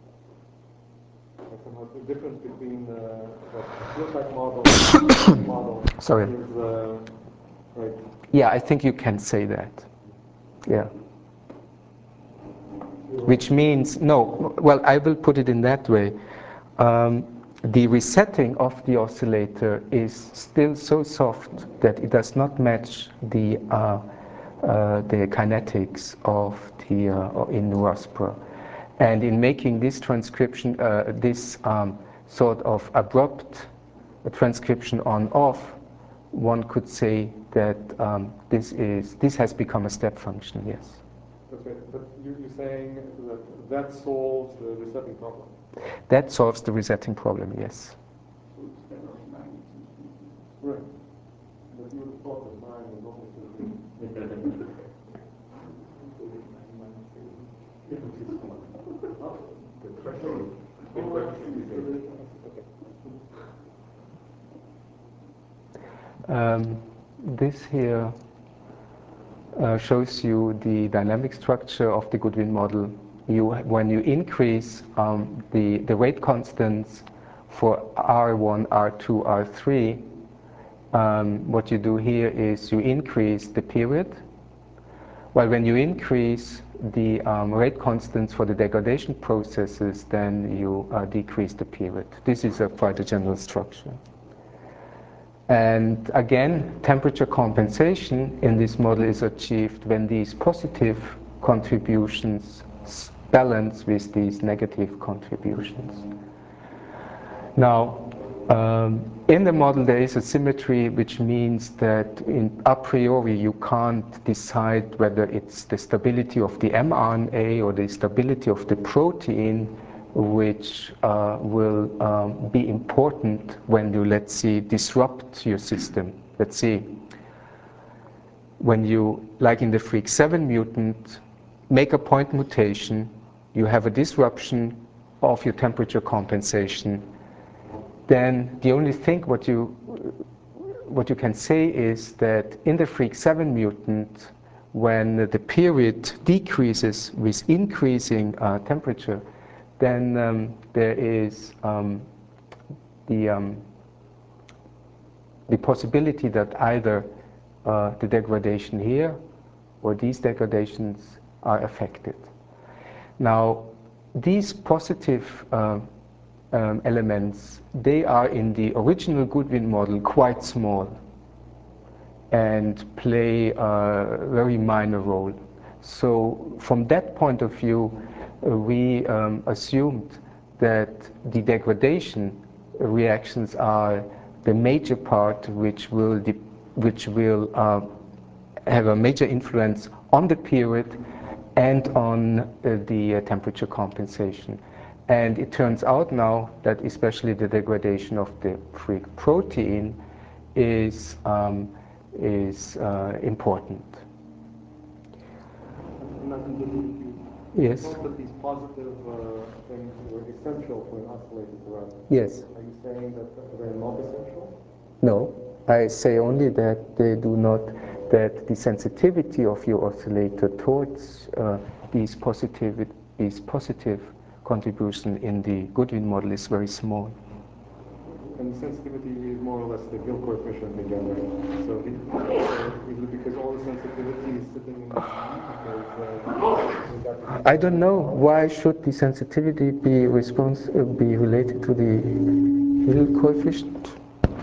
Like somehow the difference between uh, the field type model and the model Sorry. is, uh, right? Yeah, I think you can say that. Yeah. Which means, no, well, I will put it in that way. Um, the resetting of the oscillator is still so soft that it does not match the, uh, uh, the kinetics of the, uh, in Neuraspora. And in making this transcription, uh, this um, sort of abrupt transcription on-off, one could say that um, this, is, this has become a step function, yes. Okay, but you, you're saying that that solves the resetting problem? That solves the resetting problem, yes. Right. But you would have thought that mine was almost Um, this here uh, shows you the dynamic structure of the Goodwin model. You, when you increase um, the, the rate constants for R one, R two, R three, um, what you do here is you increase the period, while when you increase the um, rate constants for the degradation processes, then you uh, decrease the period. This is a quite a general structure. And again, temperature compensation in this model is achieved when these positive contributions balance with these negative contributions. Now, um, in the model there is a symmetry, which means that in, a priori you can't decide whether it's the stability of the mRNA or the stability of the protein which uh, will um, be important when you, let's say, disrupt your system. Let's say, when you, like in the freak seven mutant, make a point mutation, you have a disruption of your temperature compensation, then the only thing what you, what you can say is that in the freak seven mutant, when the period decreases with increasing uh, temperature, then um, there is um, the, um, the possibility that either uh, the degradation here or these degradations are affected. Now, these positive uh, um, elements, they are in the original Goodwin model quite small and play a very minor role. So from that point of view, uh, we um, assumed that the degradation reactions are the major part which will, de which will uh, have a major influence on the period and on uh, the uh, temperature compensation. And it turns out now that especially the degradation of the freak protein is, um, is uh, important. Yes. Thought that these positive uh, things were essential for an oscillator to run. Yes. Are you saying that they're not essential? No, I say only that they do not, that the sensitivity of your oscillator towards uh, these positive, these positive contribution in the Goodwin model is very small. And the sensitivity is more or less the Gill coefficient again, right? So, the, so is it because all the sensitivity is sitting in the Z? Because uh, I don't know. Why should the sensitivity be response uh, be related to the Gill coefficient?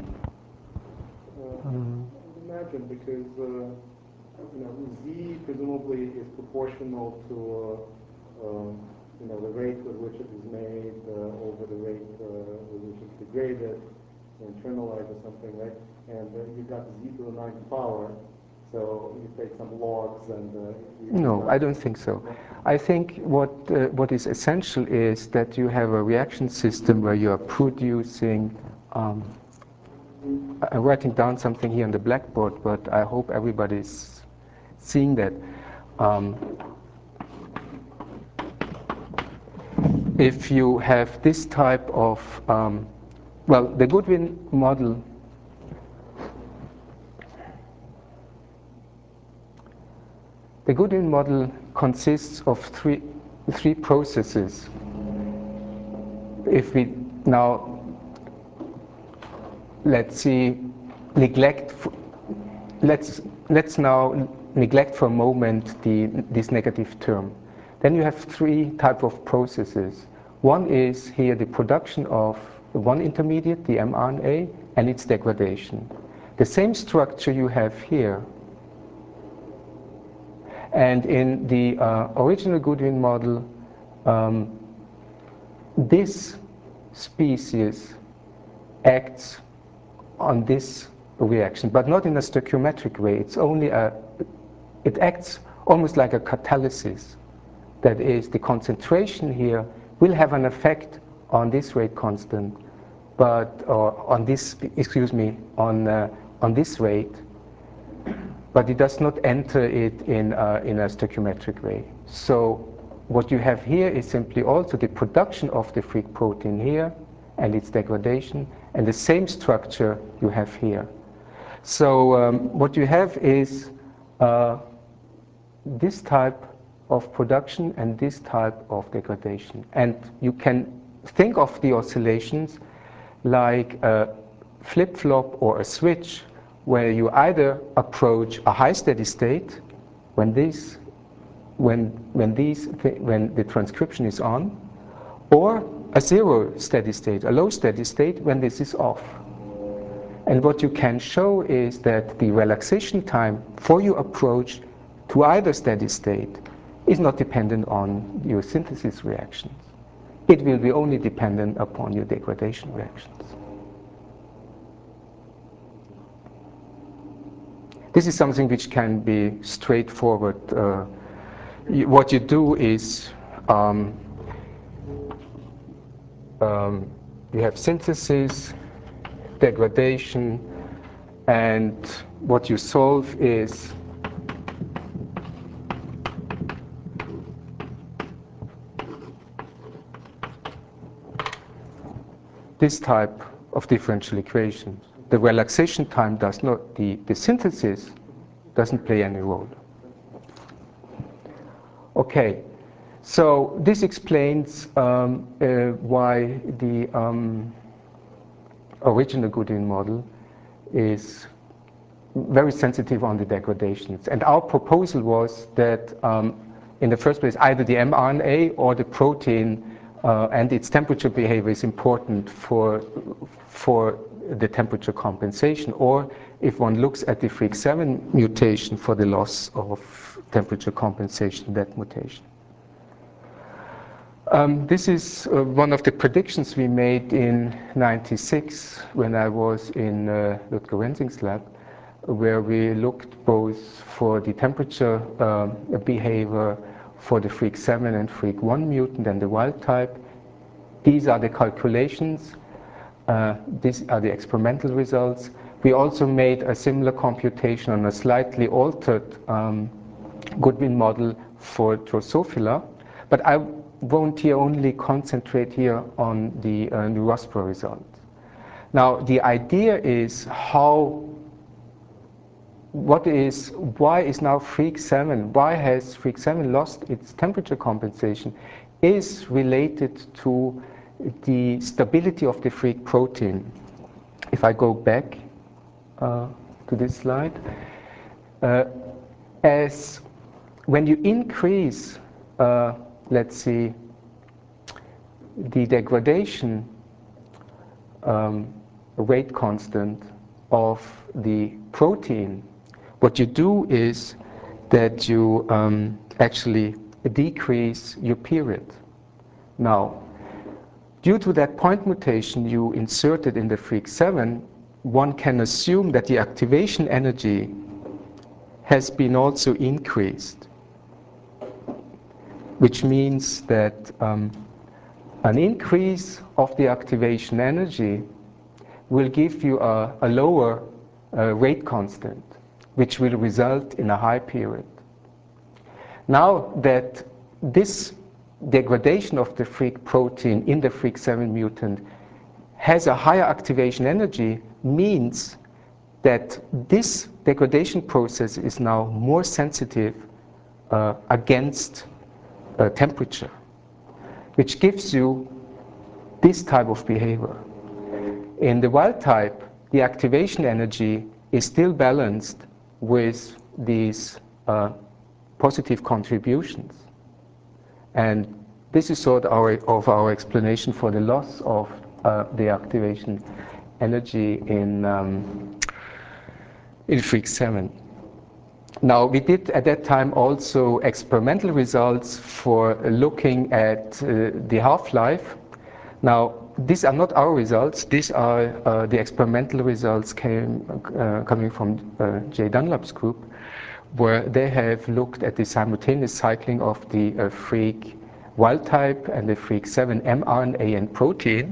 Uh, imagine, because uh, you know, Z presumably is proportional to uh, um, you know, the rate with which it is made uh, over the rate uh, with which it's degraded, internalized or something, right? And uh, you've got Z to the ninth power, so you take some logs and... Uh, no, I don't think so. I think what, uh, what is essential is that you have a reaction system where you are producing... Um, I'm writing down something here on the blackboard, but I hope everybody's seeing that. Um, if you have this type of, um, well, the Goodwin model The Goodwin model consists of three, three processes. If we now, let's see, neglect, let's, let's now neglect for a moment the, this negative term. Then you have three types of processes. One is here the production of one intermediate, the mRNA, and its degradation. The same structure you have here. And in the uh, original Goodwin model, um, this species acts on this reaction, but not in a stoichiometric way. It's only a, it acts almost like a catalysis. That is, the concentration here will have an effect on this rate constant, but or on this, excuse me, on uh, on this rate. But it does not enter it in, uh, in a stoichiometric way. So what you have here is simply also the production of the freak protein here and its degradation, and the same structure you have here. So um, what you have is uh, this type of production and this type of degradation. And you can think of the oscillations like a flip-flop or a switch, where you either approach a high steady state when this, when when these when the transcription is on, or a zero steady state, a low steady state when this is off. And what you can show is that the relaxation time for your approach to either steady state is not dependent on your synthesis reactions. It will be only dependent upon your degradation reactions. This is something which can be straightforward. Uh, you, what you do is um, um, you have synthesis, degradation, and what you solve is this type of differential equation. The relaxation time does not, the, the synthesis doesn't play any role. Okay, so this explains um, uh, why the um, original Goodwin model is very sensitive on the degradations. And our proposal was that um, in the first place, either the mRNA or the protein uh, and its temperature behavior is important for, for the temperature compensation, or if one looks at the freak seven mutation for the loss of temperature compensation, that mutation. Um, this is uh, one of the predictions we made in ninety-six when I was in uh, Ludger Wensing's lab, where we looked both for the temperature uh, behavior for the freak seven and freak one mutant and the wild type. These are the calculations. Uh, these are the experimental results. We also made a similar computation on a slightly altered um, Goodwin model for Drosophila, but I won't here only concentrate here on the uh, Neurospora result. Now, the idea is how, what is, why is now freak seven, why has freak seven lost its temperature compensation, is related to the stability of the freak protein. If I go back uh, to this slide, uh, as when you increase, uh, let's see, the degradation um, rate constant of the protein, what you do is that you um, actually decrease your period. Now, due to that point mutation you inserted in the freak seven, one can assume that the activation energy has been also increased, which means that um, an increase of the activation energy will give you a, a lower uh, rate constant, which will result in a high period. Now that this degradation of the freak protein in the freak seven mutant has a higher activation energy means that this degradation process is now more sensitive uh, against uh, temperature, which gives you this type of behavior. In the wild type, the activation energy is still balanced with these uh, positive contributions. And this is sort of our, of our explanation for the loss of uh, the activation energy in, um, in freak seven. Now, we did at that time also experimental results for looking at uh, the half-life. Now, these are not our results. These are uh, the experimental results came, uh, coming from uh, Jay Dunlap's group, where they have looked at the simultaneous cycling of the uh, freak wild type and the freak seven mRNA and protein.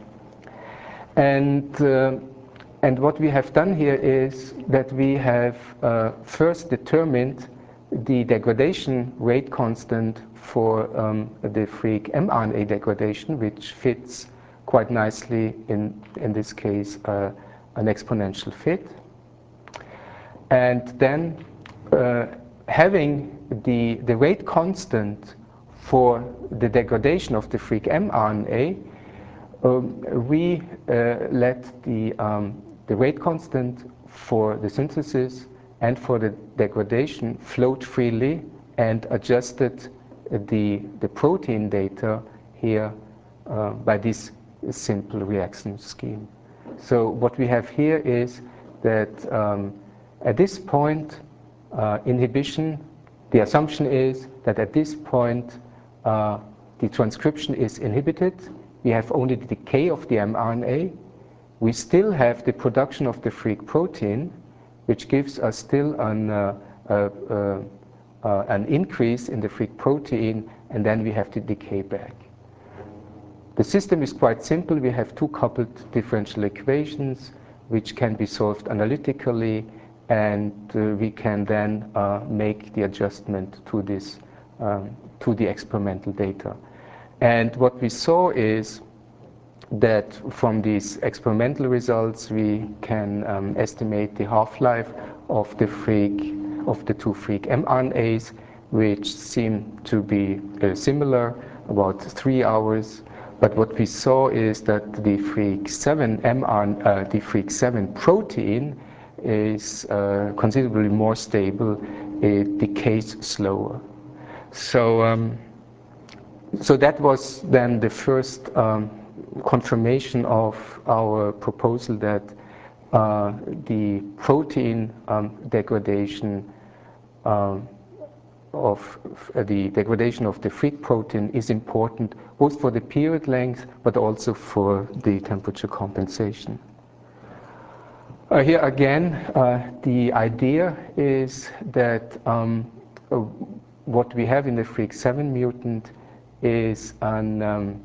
And, uh, and what we have done here is that we have uh, first determined the degradation rate constant for um, the freak mRNA degradation, which fits quite nicely in, in this case, uh, an exponential fit. And then uh, having the, the rate constant for the degradation of the freak mRNA, um, we uh, let the, um, the rate constant for the synthesis and for the degradation float freely and adjusted the, the protein data here uh, by this simple reaction scheme. So what we have here is that um, at this point, uh, inhibition, the assumption is that at this point uh, the transcription is inhibited. We have only the decay of the mRNA. We still have the production of the freak protein, which gives us still an, uh, uh, uh, uh, an increase in the freak protein, and then we have the decay back. The system is quite simple. We have two coupled differential equations which can be solved analytically, and uh, we can then uh, make the adjustment to this, um, to the experimental data. And what we saw is that from these experimental results we can um, estimate the half-life of the freak, of the two freak mRNAs, which seem to be uh, similar, about three hours. But what we saw is that the freak seven mRNA, uh, the freak seven protein is uh, considerably more stable. It decays slower. So, um, so that was then the first um, confirmation of our proposal that uh, the protein um, degradation um, of uh, the degradation of the freak protein is important both for the period length but also for the temperature compensation. Uh, here again, uh, the idea is that um, uh, what we have in the freak seven mutant is an, um,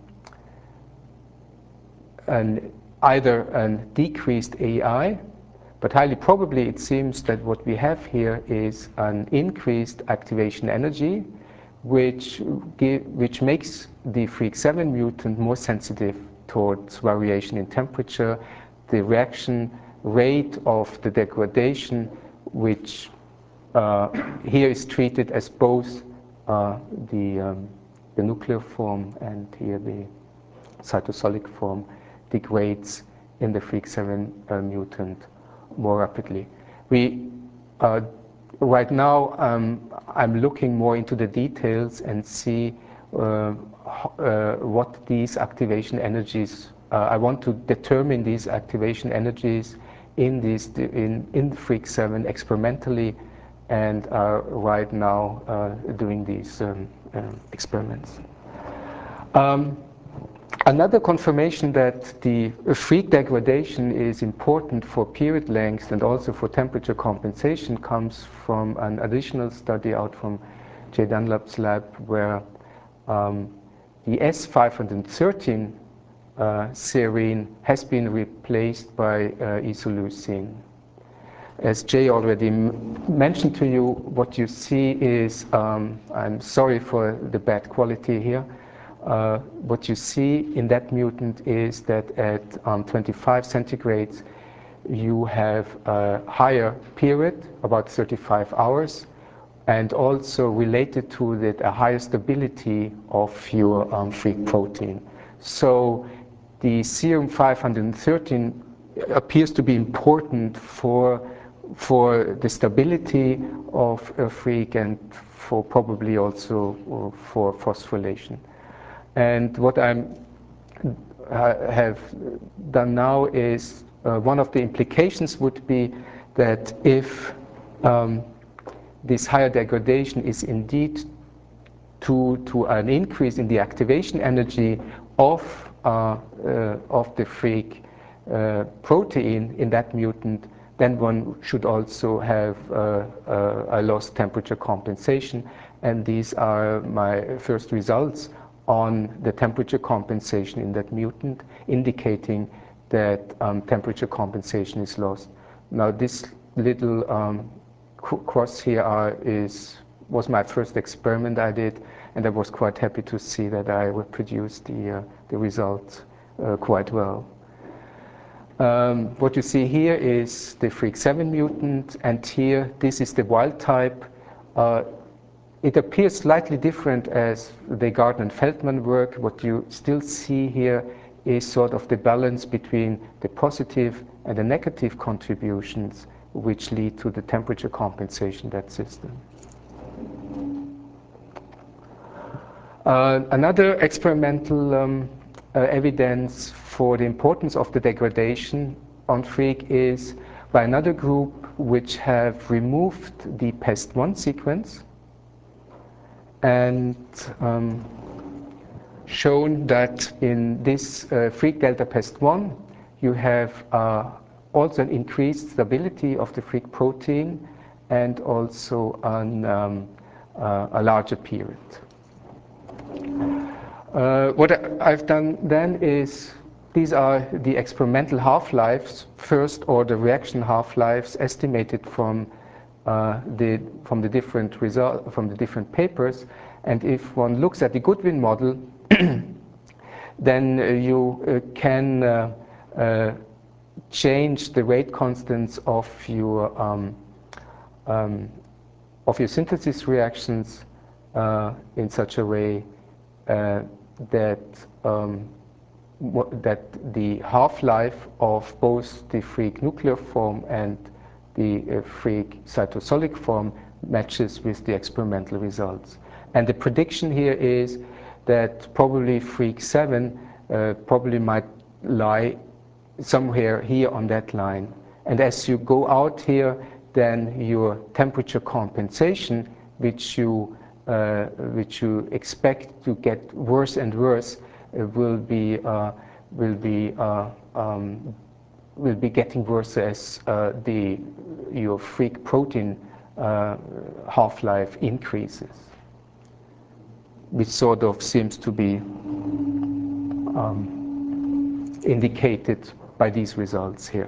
an either a decreased A I, but highly probably it seems that what we have here is an increased activation energy, which, give, which makes the freak seven mutant more sensitive towards variation in temperature. The reaction rate of the degradation, which uh, here is treated as both uh, the, um, the nuclear form and here the cytosolic form, degrades in the freak seven uh, mutant more rapidly. We, uh, right now, um, I'm looking more into the details and see uh, uh, what these activation energies, uh, I want to determine these activation energies in, these, in, in freak seven experimentally, and are right now uh, doing these um, uh, experiments. Um, Another confirmation that the freak degradation is important for period length and also for temperature compensation comes from an additional study out from Jay Dunlap's lab, where um, the S five thirteen uh, serine has been replaced by uh, isoleucine. as Jay already m mentioned to you, what you see is, um, I'm sorry for the bad quality here, uh, what you see in that mutant is that at um, twenty-five centigrades you have a higher period, about thirty-five hours, and also related to that a higher stability of your um, freak protein. So the serum five hundred thirteen appears to be important for for the stability of a freak and for probably also for phosphorylation. And what I'm uh, have done now is uh, one of the implications would be that if um, this higher degradation is indeed to, to an increase in the activation energy of, uh, uh, of the freak uh, protein in that mutant, then one should also have uh, uh, a lost temperature compensation. And these are my first results on the temperature compensation in that mutant, indicating that um, temperature compensation is lost. Now this little um, cross here are, is, was my first experiment I did, and I was quite happy to see that I reproduced the, uh, the results uh, quite well. Um, what you see here is the freak seven mutant, and here this is the wild type. Uh, it appears slightly different as the Gardner and Feldman work. What you still see here is sort of the balance between the positive and the negative contributions which lead to the temperature compensation in that system. Uh, another experimental um, uh, evidence for the importance of the degradation on freak is by another group which have removed the pest one sequence and um, shown that in this uh, freak delta pest one you have uh, also an increased stability of the freak protein and also an, um, uh, a larger period. Uh, what I've done then is, these are the experimental half-lives, first order reaction half-lives estimated from uh, the from the different result from the different papers. And if one looks at the Goodwin model, then uh, you uh, can uh, uh, change the rate constants of your um, um, of your synthesis reactions uh, in such a way uh, that um, that the half-life of both the freak nuclear form and the uh, freak cytosolic form matches with the experimental results. And the prediction here is that probably freak seven uh, probably might lie somewhere here on that line. And as you go out here, then your temperature compensation, which you uh, which you expect to get worse and worse, uh, will be uh, will be uh, um, will be getting worse as uh, the your freak protein uh, half-life increases, which sort of seems to be um, indicated by these results here.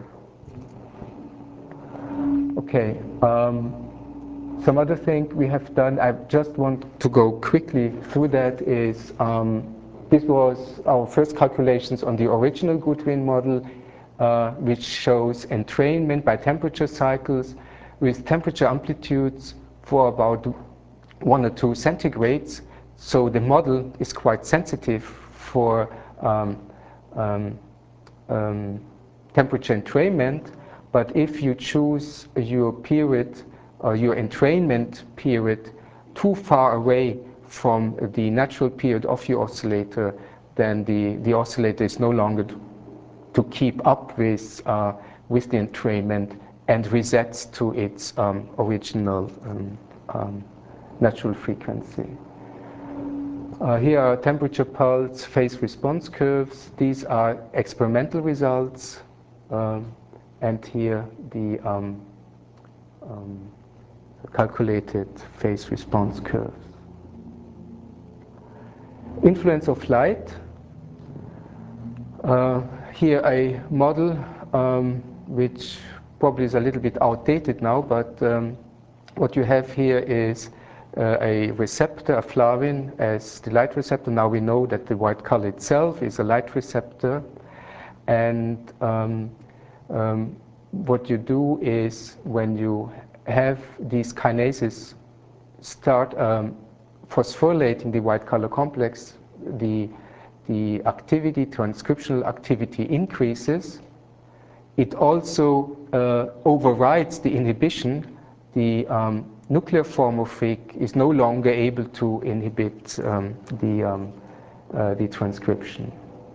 Okay, um, some other thing we have done, I just want to go quickly through that, is um, this was our first calculations on the original Goodwin model, uh, which shows entrainment by temperature cycles with temperature amplitudes for about one or two centigrades. So the model is quite sensitive for um, um, um, temperature entrainment. But if you choose your period, or your entrainment period, too far away from the natural period of your oscillator, then the, the oscillator is no longer to keep up with, uh, with the entrainment and resets to its um, original um, um, natural frequency. Uh, here are temperature pulse phase response curves. These are experimental results. Um, and here the um, um, calculated phase response curves. Influence of light. Uh, here a model um, which probably is a little bit outdated now, but um, what you have here is uh, a receptor, a flavin, as the light receptor. Now we know that the white color itself is a light receptor. And um, um, what you do is when you have these kinases start um, phosphorylating the white color complex, the, the activity, transcriptional activity increases. It also uh, overrides the inhibition. The um, nuclear form of F I C is no longer able to inhibit um, the, um, uh, the transcription.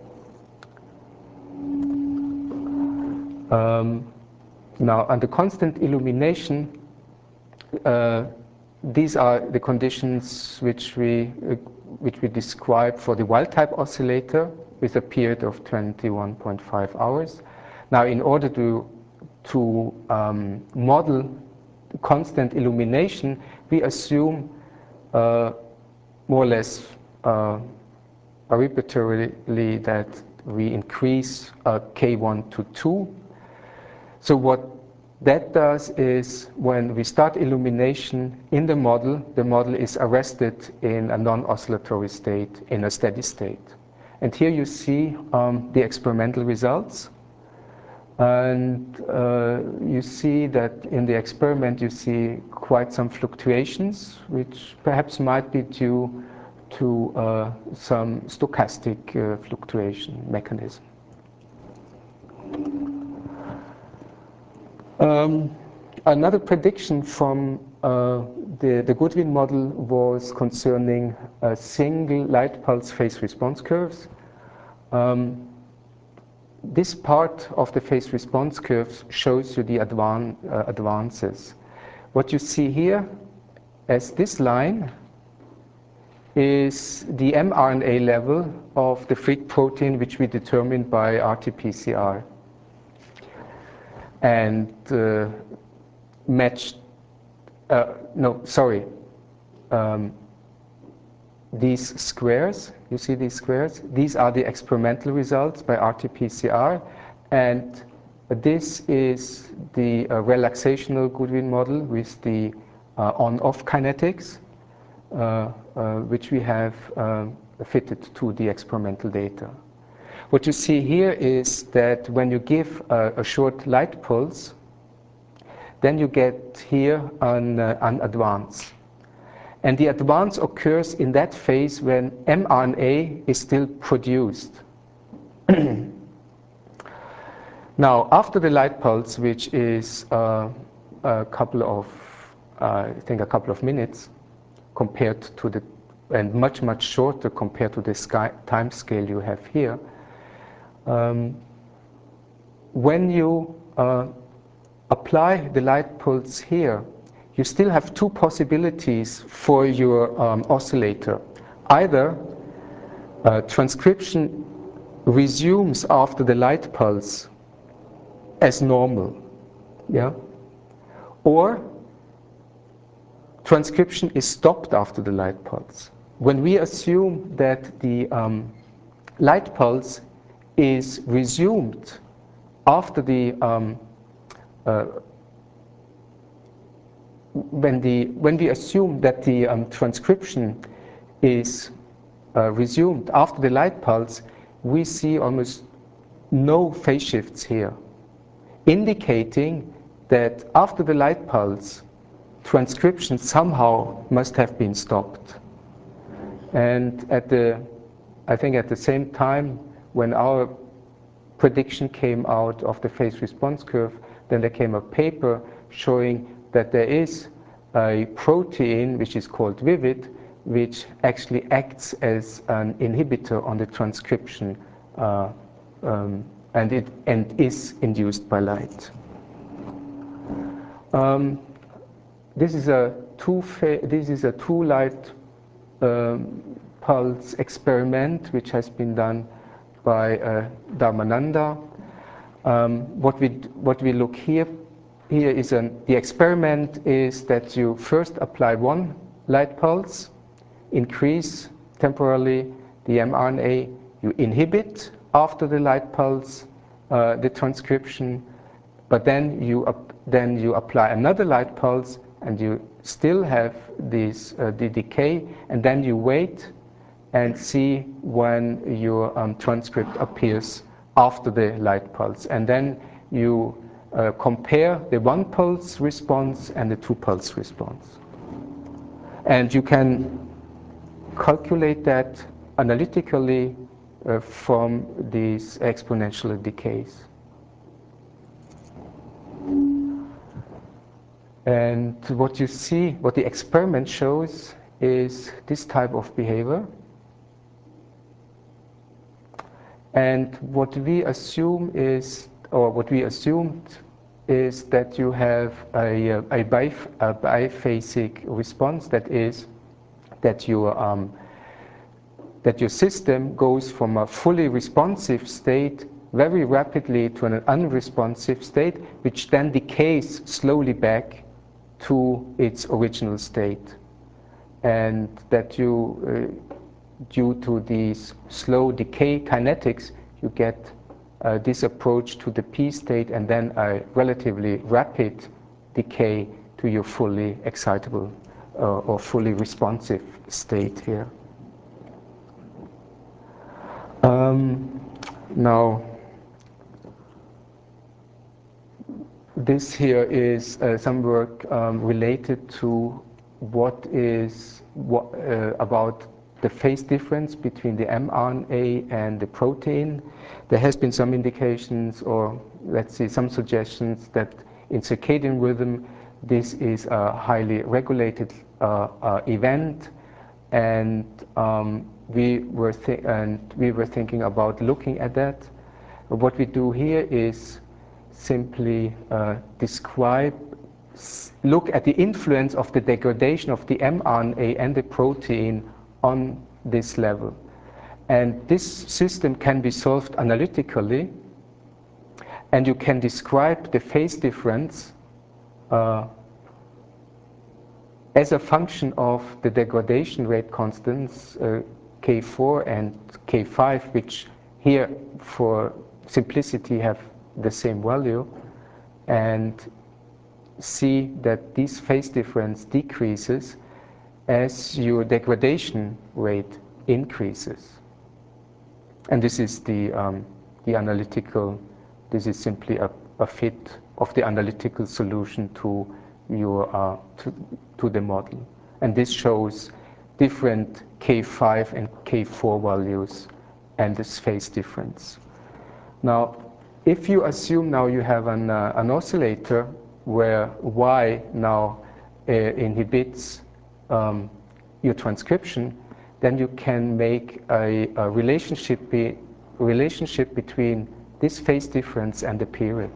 Um, now, under constant illumination, uh, these are the conditions which we, uh, which we describe for the wild-type oscillator with a period of twenty-one point five hours. Now, in order to, to um, model constant illumination, we assume uh, more or less uh, arbitrarily that we increase uh, K one to two. So what that does is when we start illumination in the model, the model is arrested in a non-oscillatory state, in a steady state. And here you see um, the experimental results. And uh, you see that in the experiment you see quite some fluctuations, which perhaps might be due to uh, some stochastic uh, fluctuation mechanism. Um, another prediction from uh, the, the Goodwin model was concerning a single light pulse phase response curves. Um, this part of the phase response curves shows you the advan uh, advances. What you see here as this line is the mRNA level of the freak protein which we determined by R T P C R. And uh, matched, uh, no, sorry, um, these squares, you see these squares? These are the experimental results by R T P C R, and this is the uh, relaxational Goodwin model with the uh, on-off kinetics, uh, uh, which we have um, fitted to the experimental data. What you see here is that when you give a, a short light pulse, then you get here an, uh, an advance. And the advance occurs in that phase when mRNA is still produced. Now, after the light pulse, which is uh, a couple of, uh, I think a couple of minutes, compared to the, and much, much shorter compared to the sky, time scale you have here, um, when you uh, apply the light pulse here, you still have two possibilities for your um, oscillator. Either uh, transcription resumes after the light pulse as normal, yeah, or transcription is stopped after the light pulse. When we assume that the um, light pulse is resumed after the um, uh, when the when we assume that the um, transcription is uh, resumed after the light pulse, we see almost no phase shifts here, indicating that after the light pulse, transcription somehow must have been stopped. And at the, I think at the same time, when our prediction came out of the phase response curve, then there came a paper showing that there is a protein which is called Vivid, which actually acts as an inhibitor on the transcription uh, um, and it and is induced by light. Um, this is a two this is a two light um, pulse experiment which has been done by uh, Dharmananda. Um, what we what we look here here is an the experiment is that you first apply one light pulse, increase temporarily the mRNA, you inhibit after the light pulse uh, the transcription, but then you, up, then you apply another light pulse and you still have this, uh, the decay, and then you wait and see when your um, transcript appears after the light pulse. And then you uh, compare the one pulse response and the two pulse response. And you can calculate that analytically uh, from these exponential decays. And what you see, what the experiment shows, is this type of behavior. And what we assume is, or what we assumed is that you have a, a, bif a biphasic response, that is, that your, um, that your system goes from a fully responsive state very rapidly to an unresponsive state, which then decays slowly back to its original state. And that you, uh, due to these slow decay kinetics, you get uh, this approach to the P state and then a relatively rapid decay to your fully excitable uh, or fully responsive state here. Um, now, this here is uh, some work um, related to what is what, uh, about the phase difference between the mRNA and the protein. There has been some indications, or let's say some suggestions, that in circadian rhythm this is a highly regulated uh, uh, event, and um, we were th and we were thinking about looking at that. What we do here is simply uh, describe, look at the influence of the degradation of the mRNA and the protein on this level. And this system can be solved analytically, and you can describe the phase difference uh, as a function of the degradation rate constants uh, K four and K five, which here for simplicity have the same value, and see that this phase difference decreases as your degradation rate increases. And this is the, um, the analytical, this is simply a, a fit of the analytical solution to your, uh, to, to the model. And this shows different K five and K four values and this phase difference. Now, if you assume now you have an, uh, an oscillator where Y now uh, inhibits um, your transcription, then you can make a, a relationship, be, relationship between this phase difference and the period.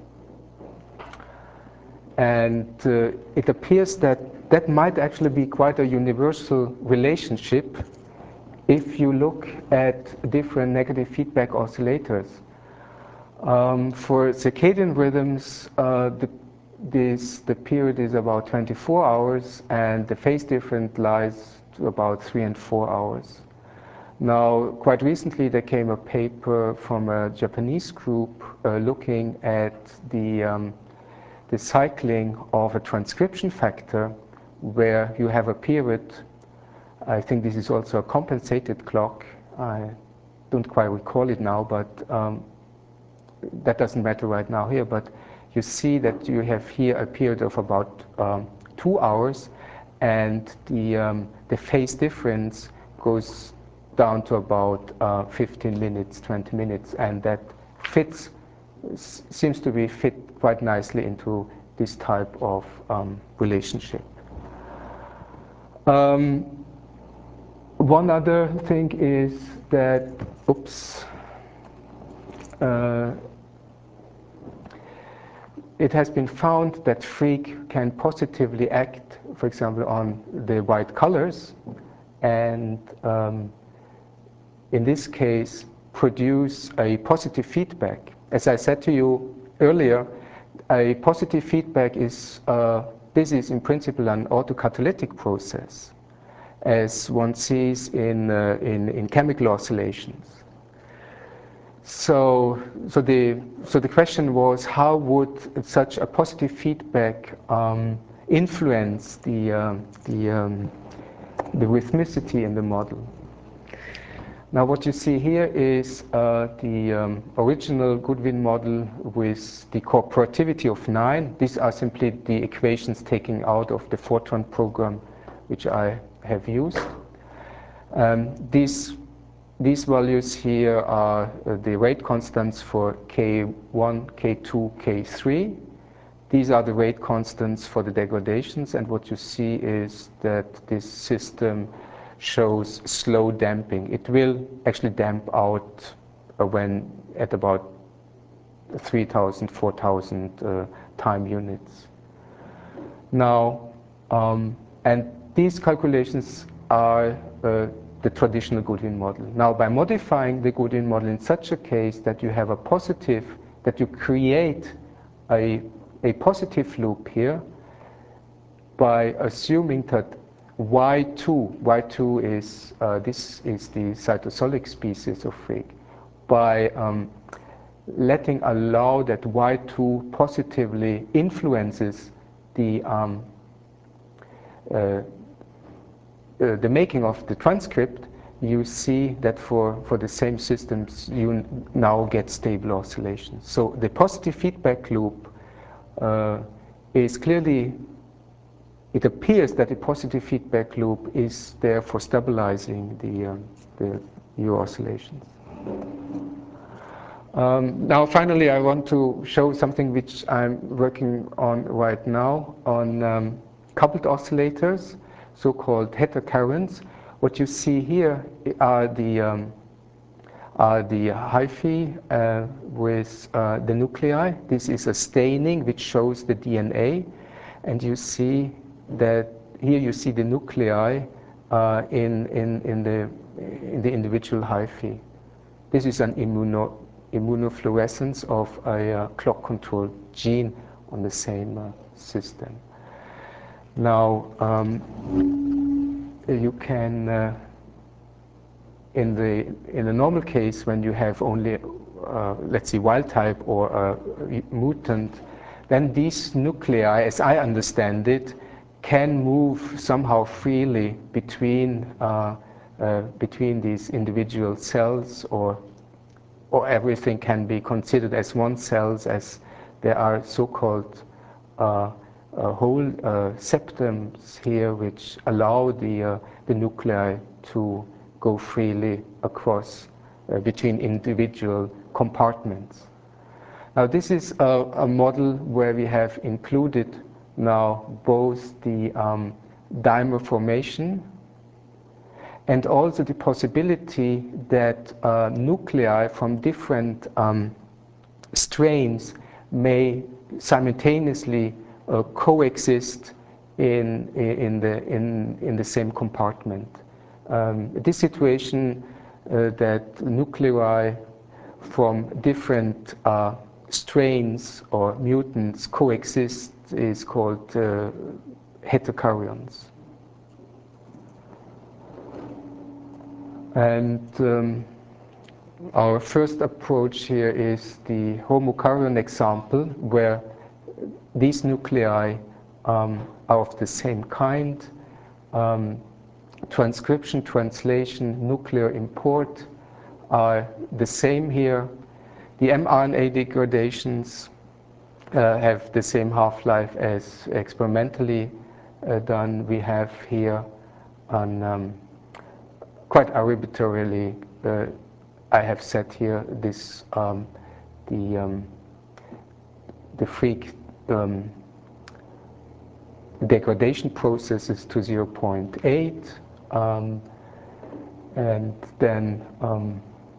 And uh, it appears that that might actually be quite a universal relationship if you look at different negative feedback oscillators. Um, for circadian rhythms, uh, the, this, the period is about twenty-four hours, and the phase difference lies to about three and four hours. Now, quite recently, there came a paper from a Japanese group uh, looking at the, um, the cycling of a transcription factor, where you have a period. I think this is also a compensated clock. I don't quite recall it now, but um, that doesn't matter right now here, but you see that you have here a period of about um, two hours, and the, um, the phase difference goes down to about uh, fifteen minutes, twenty minutes, and that fits, seems to be fit quite nicely into this type of um, relationship. Um, one other thing is that, oops, uh, it has been found that freak can positively act, for example, on the white colors, and um, in this case, produce a positive feedback. As I said to you earlier, a positive feedback is, uh, this is in principle an autocatalytic process, as one sees in, uh, in, in chemical oscillations. So, so the so the question was, how would such a positive feedback um, influence the uh, the um, the rhythmicity in the model? Now, what you see here is uh, the um, original Goodwin model with the cooperativity of nine. These are simply the equations taken out of the Fortran program, which I have used. Um, these These values here are uh, the rate constants for K one, K two, K three. These are the rate constants for the degradations, and what you see is that this system shows slow damping. It will actually damp out uh, when at about three thousand, four thousand uh, time units. Now, um, and these calculations are uh, the traditional Goodwin model. Now, by modifying the Goodwin model in such a case that you have a positive, that you create a, a positive loop here by assuming that Y two, Y two is, uh, this is the cytosolic species of freak, by um, letting allow that Y two positively influences the um, uh, Uh, the making of the transcript, you see that for, for the same systems, you n- now get stable oscillations. So the positive feedback loop uh, is clearly, it appears that the positive feedback loop is there for stabilizing the, um, the U oscillations. Um, now, finally, I want to show something which I'm working on right now on um, coupled oscillators, so-called heterocurrents. What you see here are the um, are the hyphae uh, with uh, the nuclei. This is a staining which shows the D N A, and you see that here you see the nuclei uh, in in in the in the individual hyphae. This is an immuno immunofluorescence of a uh, clock-controlled gene on the same uh, system. Now, um, you can, uh, in the in a normal case, when you have only, uh, let's see, wild type or a mutant, then these nuclei, as I understand it, can move somehow freely between uh, uh, between these individual cells, or or everything can be considered as one cells, as there are so-called uh, uh, whole uh, septums here which allow the, uh, the nuclei to go freely across uh, between individual compartments. Now, this is a, a model where we have included now both the um, dimer formation and also the possibility that uh, nuclei from different um, strains may simultaneously uh, coexist in, in, the, in, in the same compartment. Um, this situation uh, that nuclei from different uh, strains or mutants coexist is called uh, heterokaryons. And um, our first approach here is the homokaryon example, where these nuclei um, are of the same kind. Um, transcription, translation, nuclear import are the same here. The mRNA degradations uh, have the same half-life as experimentally uh, done. We have here an um, quite arbitrarily, uh, I have set here this um, the um, the freak um, degradation processes to zero point eight, um, and then um,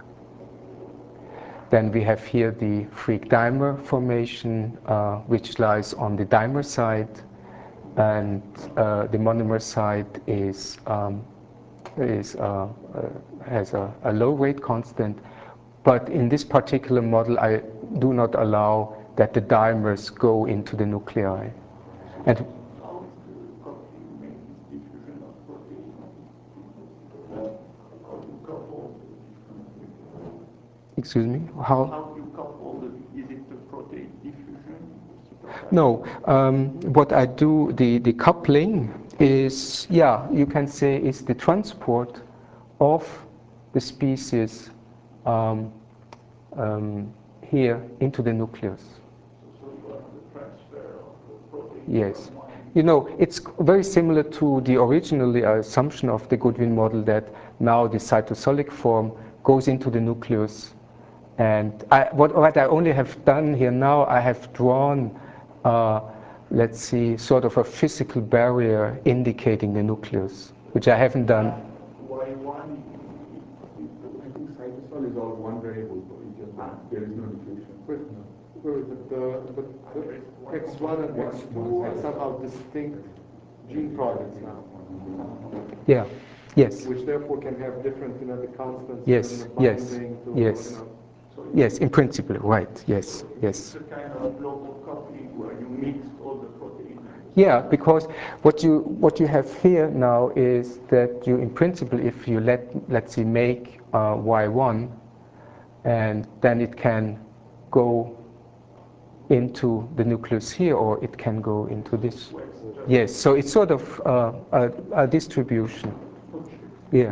then we have here the freak dimer formation, uh, which lies on the dimer side, and uh, the monomer side is um, is uh, uh, has a, a low rate constant, but in this particular model I do not allow that the dimers go into the nuclei. And Excuse me? How? How do you couple the, is it the protein diffusion? No, um, what I do, the, the coupling is, yeah, you can say is the transport of the species um, um, here into the nucleus. So you got the transfer of the protein. Yes. You know, it's very similar to the original assumption of the Goodwin model that now the cytosolic form goes into the nucleus. And I, what, what I only have done here now, I have drawn, uh, let's see, sort of a physical barrier indicating the nucleus, which I haven't done. Y one, I think cytosol is all one variable, so it just, there is no diffusion. Wait, wait, but the, but the X one and X two are somehow distinct gene products now. Yeah, yes. Which therefore can have different kinetic constants. Yes, and yes, binding to, yes. You know, So Yes, in principle, right, yes, yes. it's a kind of global coupling where you mix all the proteins. Yeah, because what you what you have here now is that you, in principle, if you let let's say make uh, Y one, and then it can go into the nucleus here, or it can go into this. Yes, so it's sort of uh, a, a distribution. Yeah.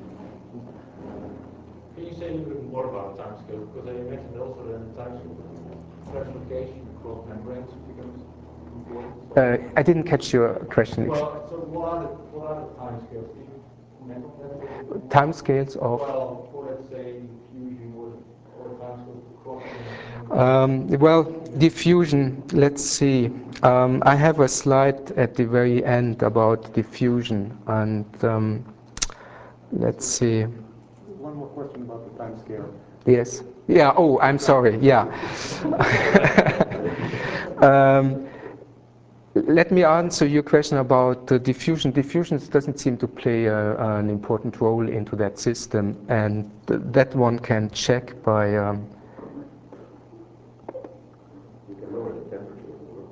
Can you say a little bit more about timescale? Because I mentioned also that the timescale translocation across membranes becomes important. Uh, I didn't catch your question. Well, so what are the, what are the timescales? Timescales of? Well, for let's say diffusion or, or timescales across the Um, well, diffusion, let's see. Um, I have a slide at the very end about diffusion, and um, let's see. one more question about the time scale. Yes. Yeah. Oh, I'm sorry. Yeah. um, let me answer your question about uh, diffusion. Diffusion doesn't seem to play a, an important role into that system, and th that one can check by. Um, You can lower the temperature.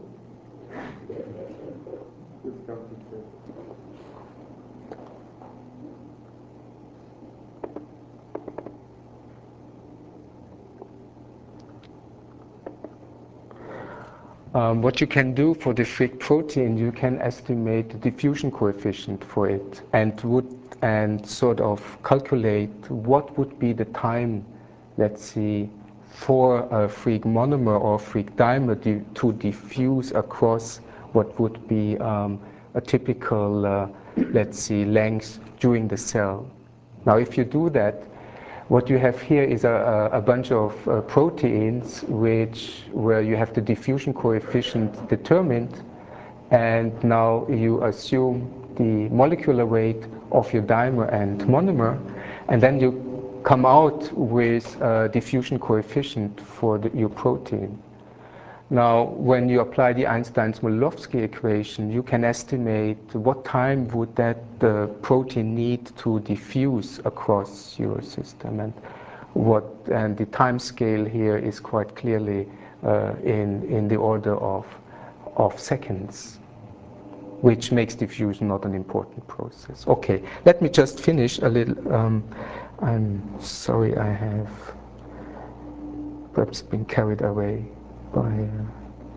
Um, what you can do for the Frick protein, you can estimate the diffusion coefficient for it, and would and sort of calculate what would be the time, let's see, for a Frick monomer or Frick dimer di to diffuse across what would be um, a typical, uh, let's see, length during the cell. Now, if you do that, what you have here is a, a bunch of uh, proteins which, where you have the diffusion coefficient determined, and now you assume the molecular weight of your dimer and monomer, and then you come out with a diffusion coefficient for the, your protein. Now, when you apply the Einstein-Smoluchowski equation, you can estimate what time would that uh, protein need to diffuse across your system, and what and the time scale here is quite clearly uh, in in the order of of seconds, which makes diffusion not an important process. Okay, let me just finish a little. Um, I'm sorry, I have perhaps been carried away by. Uh,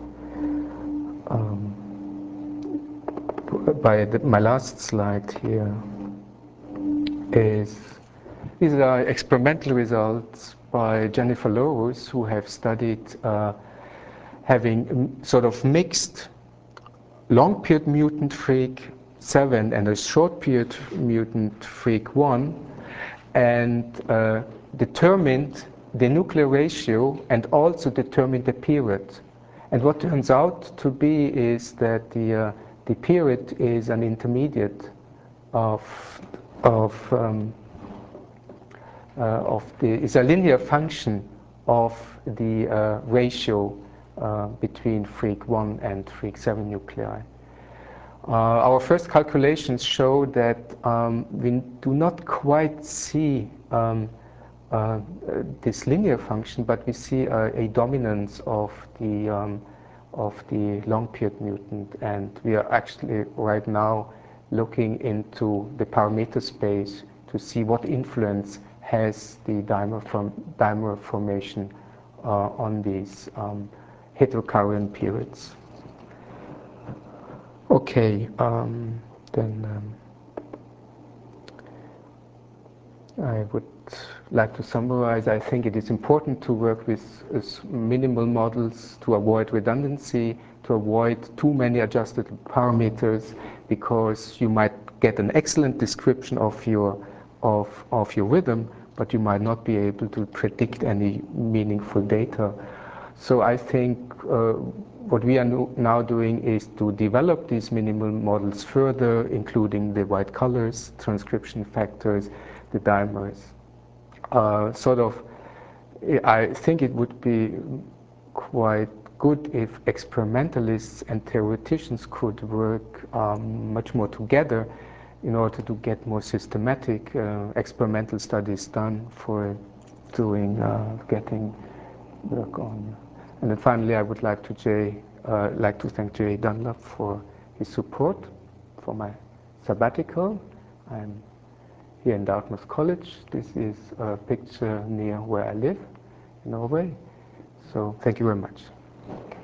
Um, by the, my last slide here is these are experimental results by Jennifer Lowes, who have studied uh, having um, sort of mixed long period mutant freak seven and a short period mutant freak one, and uh, determined the nuclear ratio and also determined the period. And what turns out to be is that the uh, the period is an intermediate of of um, uh, of the is a linear function of the uh, ratio uh, between freak one and freak seven nuclei. Uh, our first calculations show that um, we do not quite see um, uh, this linear function, but we see a, a dominance of the um, of the long period mutant, and we are actually right now looking into the parameter space to see what influence has the dimer, form, dimer formation uh, on these um, heterocarion periods. Okay, um, then um, I would like to summarize. I think it is important to work with, with minimal models to avoid redundancy, to avoid too many adjusted parameters, because you might get an excellent description of your of of your rhythm, but you might not be able to predict any meaningful data. So I think uh, what we are no, now doing is to develop these minimal models further, including the white colors, transcription factors, the dimers. Uh, sort of, I think it would be quite good if experimentalists and theoreticians could work um, much more together in order to get more systematic uh, experimental studies done for doing, uh, getting work on. And then finally, I would like to Jay, uh, like to thank Jay Dunlop for his support for my sabbatical. I'm here in Dartmouth College. This is a picture near where I live in Norway. So thank you very much.